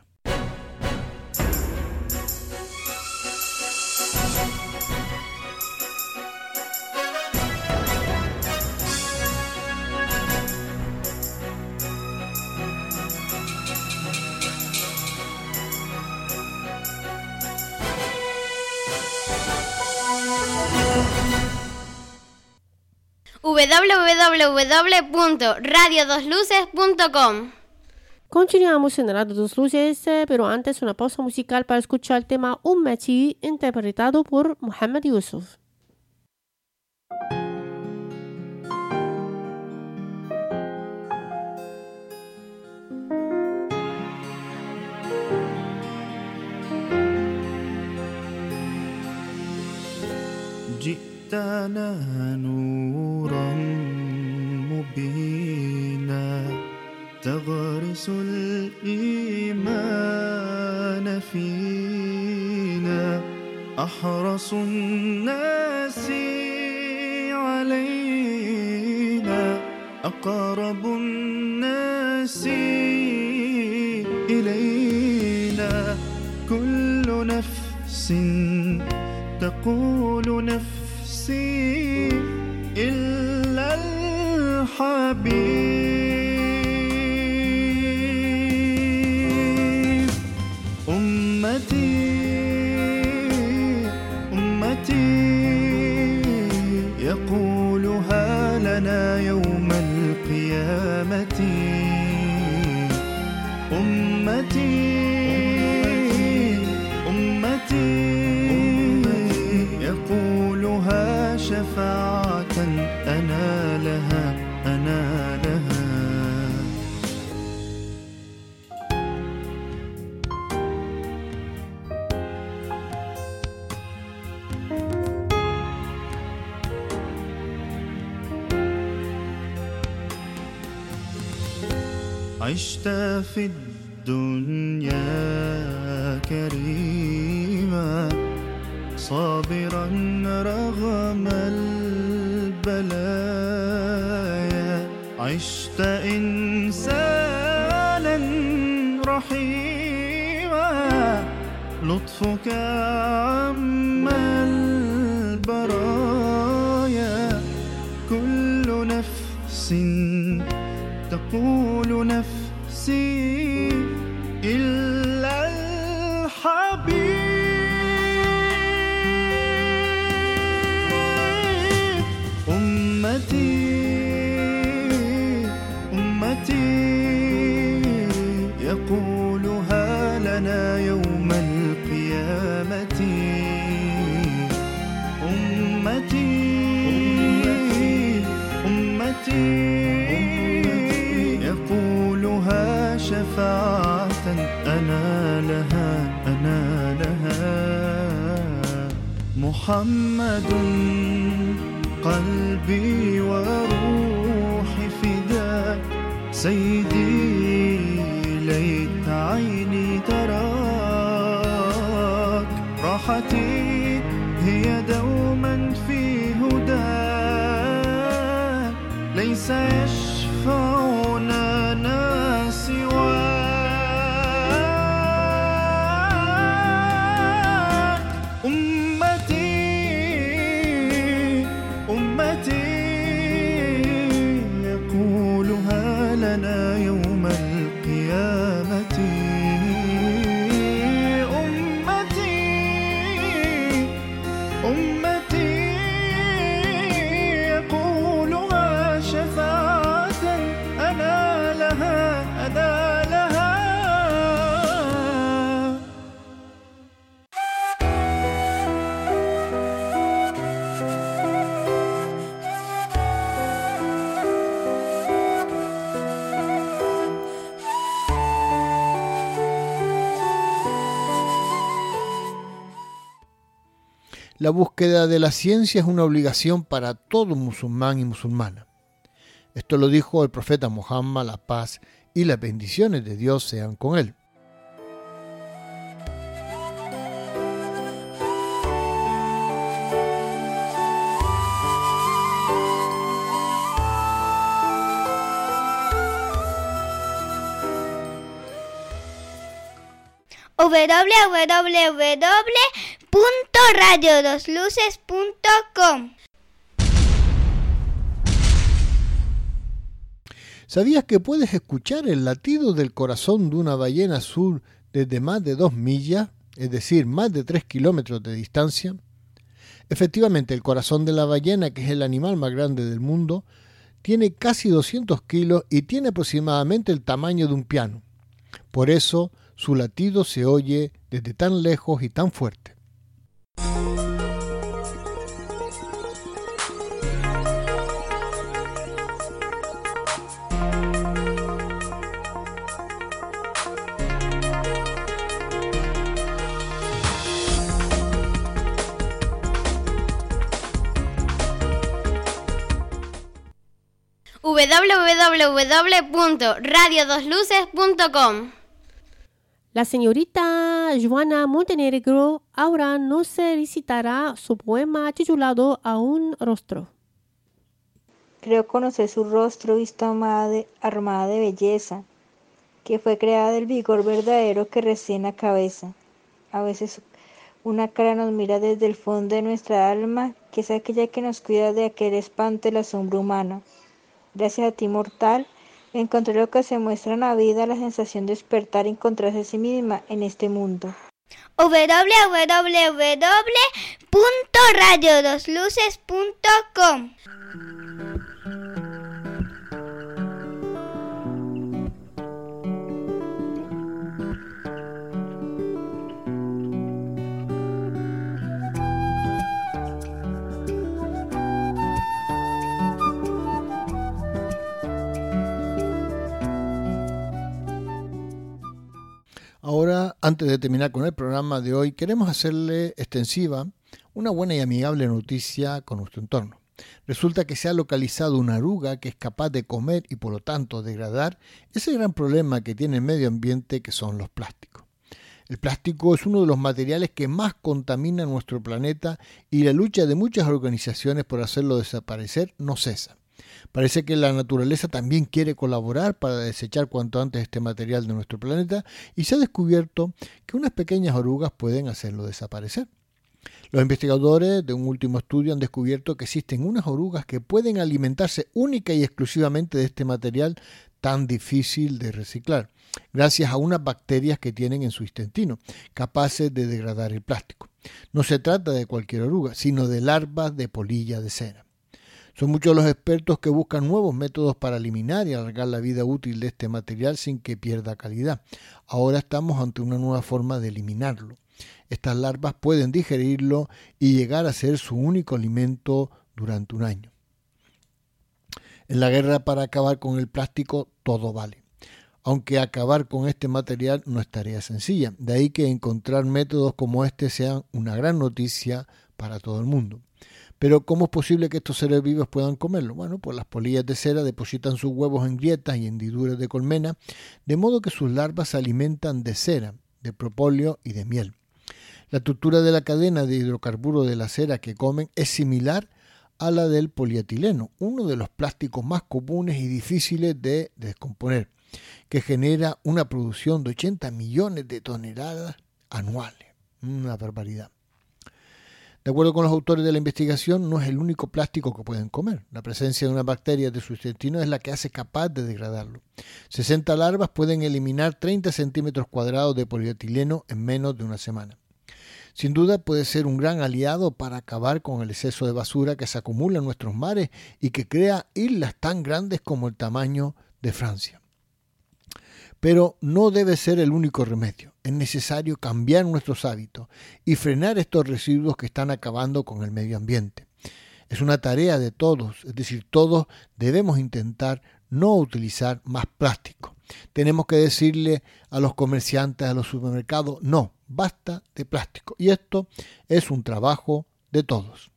w w w punto radio dos luces punto com. Continuamos en Radio Dos Luces, pero antes una pausa musical para escuchar el tema Ummati, interpretado por Muhammad Yusuf. جئتنا نورا مبينا تغرس الإيمان فينا أحرص الناس علينا أقرب الناس إلينا كل نفس تقول نفسي إلا الحبيب أمتي أمتي يقولها لنا يوم القيامة أمتي أمتي يقولها شفاعة أنا لها أنا لها عشت في الدنيا كريما صابرا رغم البلايا عشت إنسانا رحيما لطفك عم البرايا كل نفس تقول نفسي إلا الحبيب أمتي أمتي يقولها لنا يوم القيامة أمتي أمتي يقولها شفاعة أنا لها أنا لها محمد قلبي وروحي فداك سيدي ليت عيني تراك راحتي هي دوما في هداك ليس يشفعنا ناس سواك أمتي أمتي يقولها لنا يوم القيامة أمتي أمتي يقولها شفاعة أنا لها أنا لها La búsqueda de la ciencia es una obligación para todo musulmán y musulmana. Esto lo dijo el profeta Muhammad, la paz y las bendiciones de Dios sean con él. w w w punto radio dos luces punto com. ¿Sabías que puedes escuchar el latido del corazón de una ballena azul desde más de dos millas, es decir, más de tres kilómetros de distancia? Efectivamente, el corazón de la ballena, que es el animal más grande del mundo, tiene casi doscientos kilos y tiene aproximadamente el tamaño de un piano. Por eso, su latido se oye desde tan lejos y tan fuerte. w w w punto radio dos luces punto com. La señorita Joana Montenegro ahora nos recitará su poema titulado A un rostro. Creo conocer su rostro visto armada de, armada de belleza, que fue creada del vigor verdadero que reside en la cabeza. A veces una cara nos mira desde el fondo de nuestra alma, que es aquella que nos cuida de aquel espanto de la sombra humana. Gracias a ti, mortal, encontré lo que se muestra en la vida, la sensación de despertar y encontrarse a sí misma en este mundo. w w w punto radio dos luces punto com. Ahora, antes de terminar con el programa de hoy, queremos hacerle extensiva una buena y amigable noticia con nuestro entorno. Resulta que se ha localizado una oruga que es capaz de comer y por lo tanto degradar ese gran problema que tiene el medio ambiente, que son los plásticos. El plástico es uno de los materiales que más contamina nuestro planeta y la lucha de muchas organizaciones por hacerlo desaparecer no cesa. Parece que la naturaleza también quiere colaborar para desechar cuanto antes este material de nuestro planeta y se ha descubierto que unas pequeñas orugas pueden hacerlo desaparecer. Los investigadores de un último estudio han descubierto que existen unas orugas que pueden alimentarse única y exclusivamente de este material tan difícil de reciclar, gracias a unas bacterias que tienen en su intestino, capaces de degradar el plástico. No se trata de cualquier oruga, sino de larvas de polilla de cera. Son muchos los expertos que buscan nuevos métodos para eliminar y alargar la vida útil de este material sin que pierda calidad. Ahora estamos ante una nueva forma de eliminarlo. Estas larvas pueden digerirlo y llegar a ser su único alimento durante un año. En la guerra para acabar con el plástico todo vale, aunque acabar con este material no es tarea sencilla. De ahí que encontrar métodos como este sean una gran noticia para todo el mundo. Pero ¿cómo es posible que estos seres vivos puedan comerlo? Bueno, pues las polillas de cera depositan sus huevos en grietas y hendiduras de colmena, de modo que sus larvas se alimentan de cera, de propóleo y de miel. La estructura de la cadena de hidrocarburos de la cera que comen es similar a la del polietileno, uno de los plásticos más comunes y difíciles de descomponer, que genera una producción de ochenta millones de toneladas anuales. Una barbaridad. De acuerdo con los autores de la investigación, no es el único plástico que pueden comer. La presencia de una bacteria de su intestino es la que hace capaz de degradarlo. sesenta larvas pueden eliminar treinta centímetros cuadrados de polietileno en menos de una semana. Sin duda puede ser un gran aliado para acabar con el exceso de basura que se acumula en nuestros mares y que crea islas tan grandes como el tamaño de Francia. Pero no debe ser el único remedio. Es necesario cambiar nuestros hábitos y frenar estos residuos que están acabando con el medio ambiente. Es una tarea de todos, es decir, todos debemos intentar no utilizar más plástico. Tenemos que decirle a los comerciantes, a los supermercados, no, basta de plástico. Y esto es un trabajo de todos.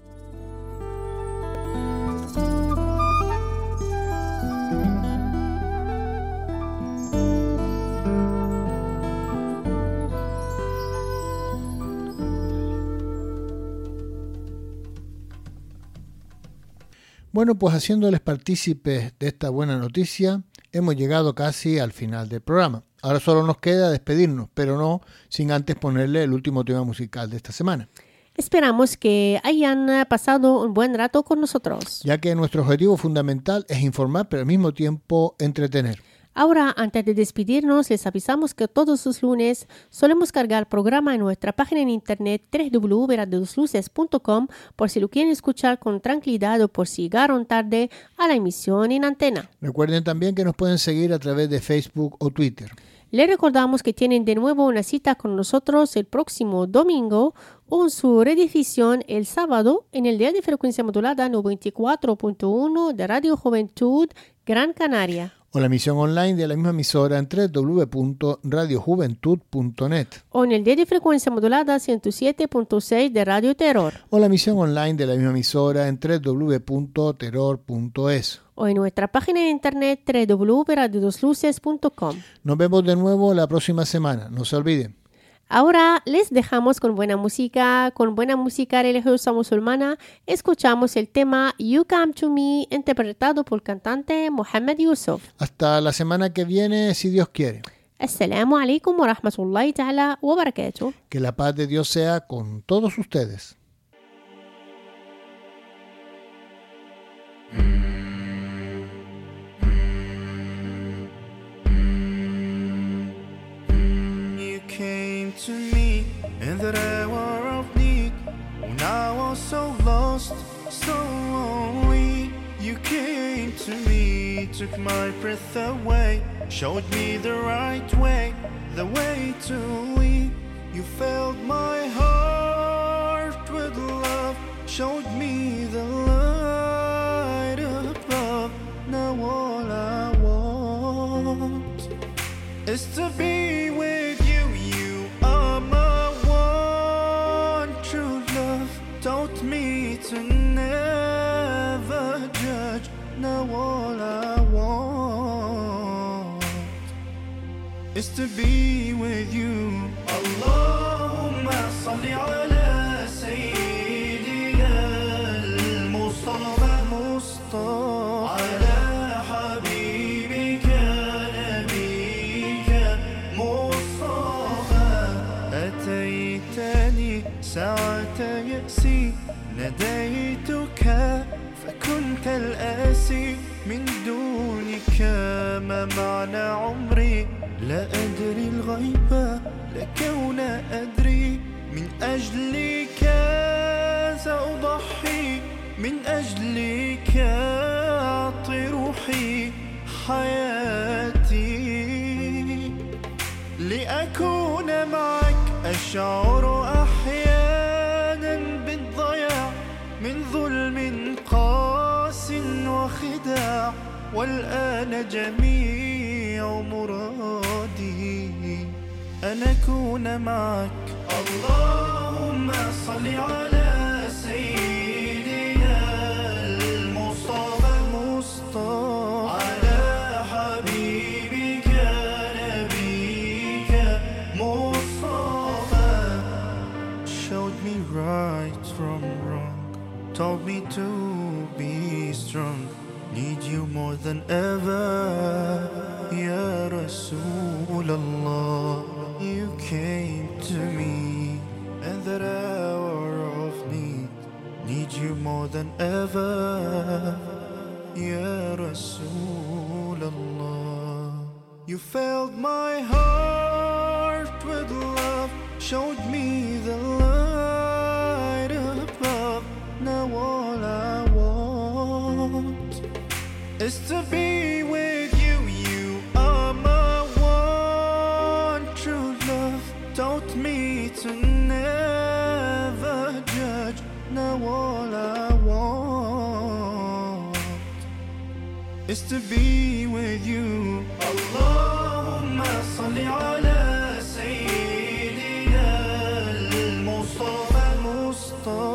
Bueno, pues haciéndoles partícipes de esta buena noticia, hemos llegado casi al final del programa. Ahora solo nos queda despedirnos, pero no sin antes ponerle el último tema musical de esta semana. Esperamos que hayan pasado un buen rato con nosotros, ya que nuestro objetivo fundamental es informar, pero al mismo tiempo entretener. Ahora, antes de despedirnos, les avisamos que todos los lunes solemos cargar el programa en nuestra página en internet doble u doble u doble u punto radio dos luces punto com por si lo quieren escuchar con tranquilidad o por si llegaron tarde a la emisión en antena. Recuerden también que nos pueden seguir a través de Facebook o Twitter. Les recordamos que tienen de nuevo una cita con nosotros el próximo domingo o en su reedición el sábado en el día de frecuencia modulada noventa y cuatro punto uno de Radio Juventud Gran Canaria. O la emisión online de la misma emisora en doble u doble u doble u punto radio juventud punto net. O en el día de frecuencia modulada ciento siete punto seis de Radio Terror. O la emisión online de la misma emisora en doble u doble u doble u punto terror punto es. O en nuestra página de internet doble u doble u doble u punto radio dos luces punto com. Nos vemos de nuevo la próxima semana, no se olviden. Ahora les dejamos con buena música, con buena música religiosa musulmana. Escuchamos el tema You Come to Me, interpretado por el cantante Mohammed Yusuf. Hasta la semana que viene, si Dios quiere. Assalamu alaikum wa rahmatullahi ta'ala wa barakatuh. Que la paz de Dios sea con todos ustedes. To me in that hour of need, when I was so lost, so lonely. You came to me, took my breath away, showed me the right way, the way to lead. You filled my heart with love, showed me the light above. Now all I want is to be with you. Taught me to never judge. Now all I want is to be with you. Allahumma salli ala Sayyidina al-Mustafa Mustafa ala Habibika Nabika Mustafa. Ataytani ساعة يأسي ناديتك فكنت الآسي من دونك ما معنى عمري لا أدري الغيب لا كون أدري من أجلك سأضحي من أجلك أعطي روحي حياتي لأكون معك أشعر أحيانا بالضياع من ظلم قاس وخداع والآن جميع مرادي أن أكون معك اللهم صل على need you more than ever. Ya Rasulallah, you came to me in that hour of need, need you more than ever. Ya Rasulallah, you filled my heart with love, showed me the light above. Now all I want is to be with you. You are my one true love. Taught me to never judge. Now all I want is to be with you. Allahumma salli ala Sayyidina al-Mustafa Mustafa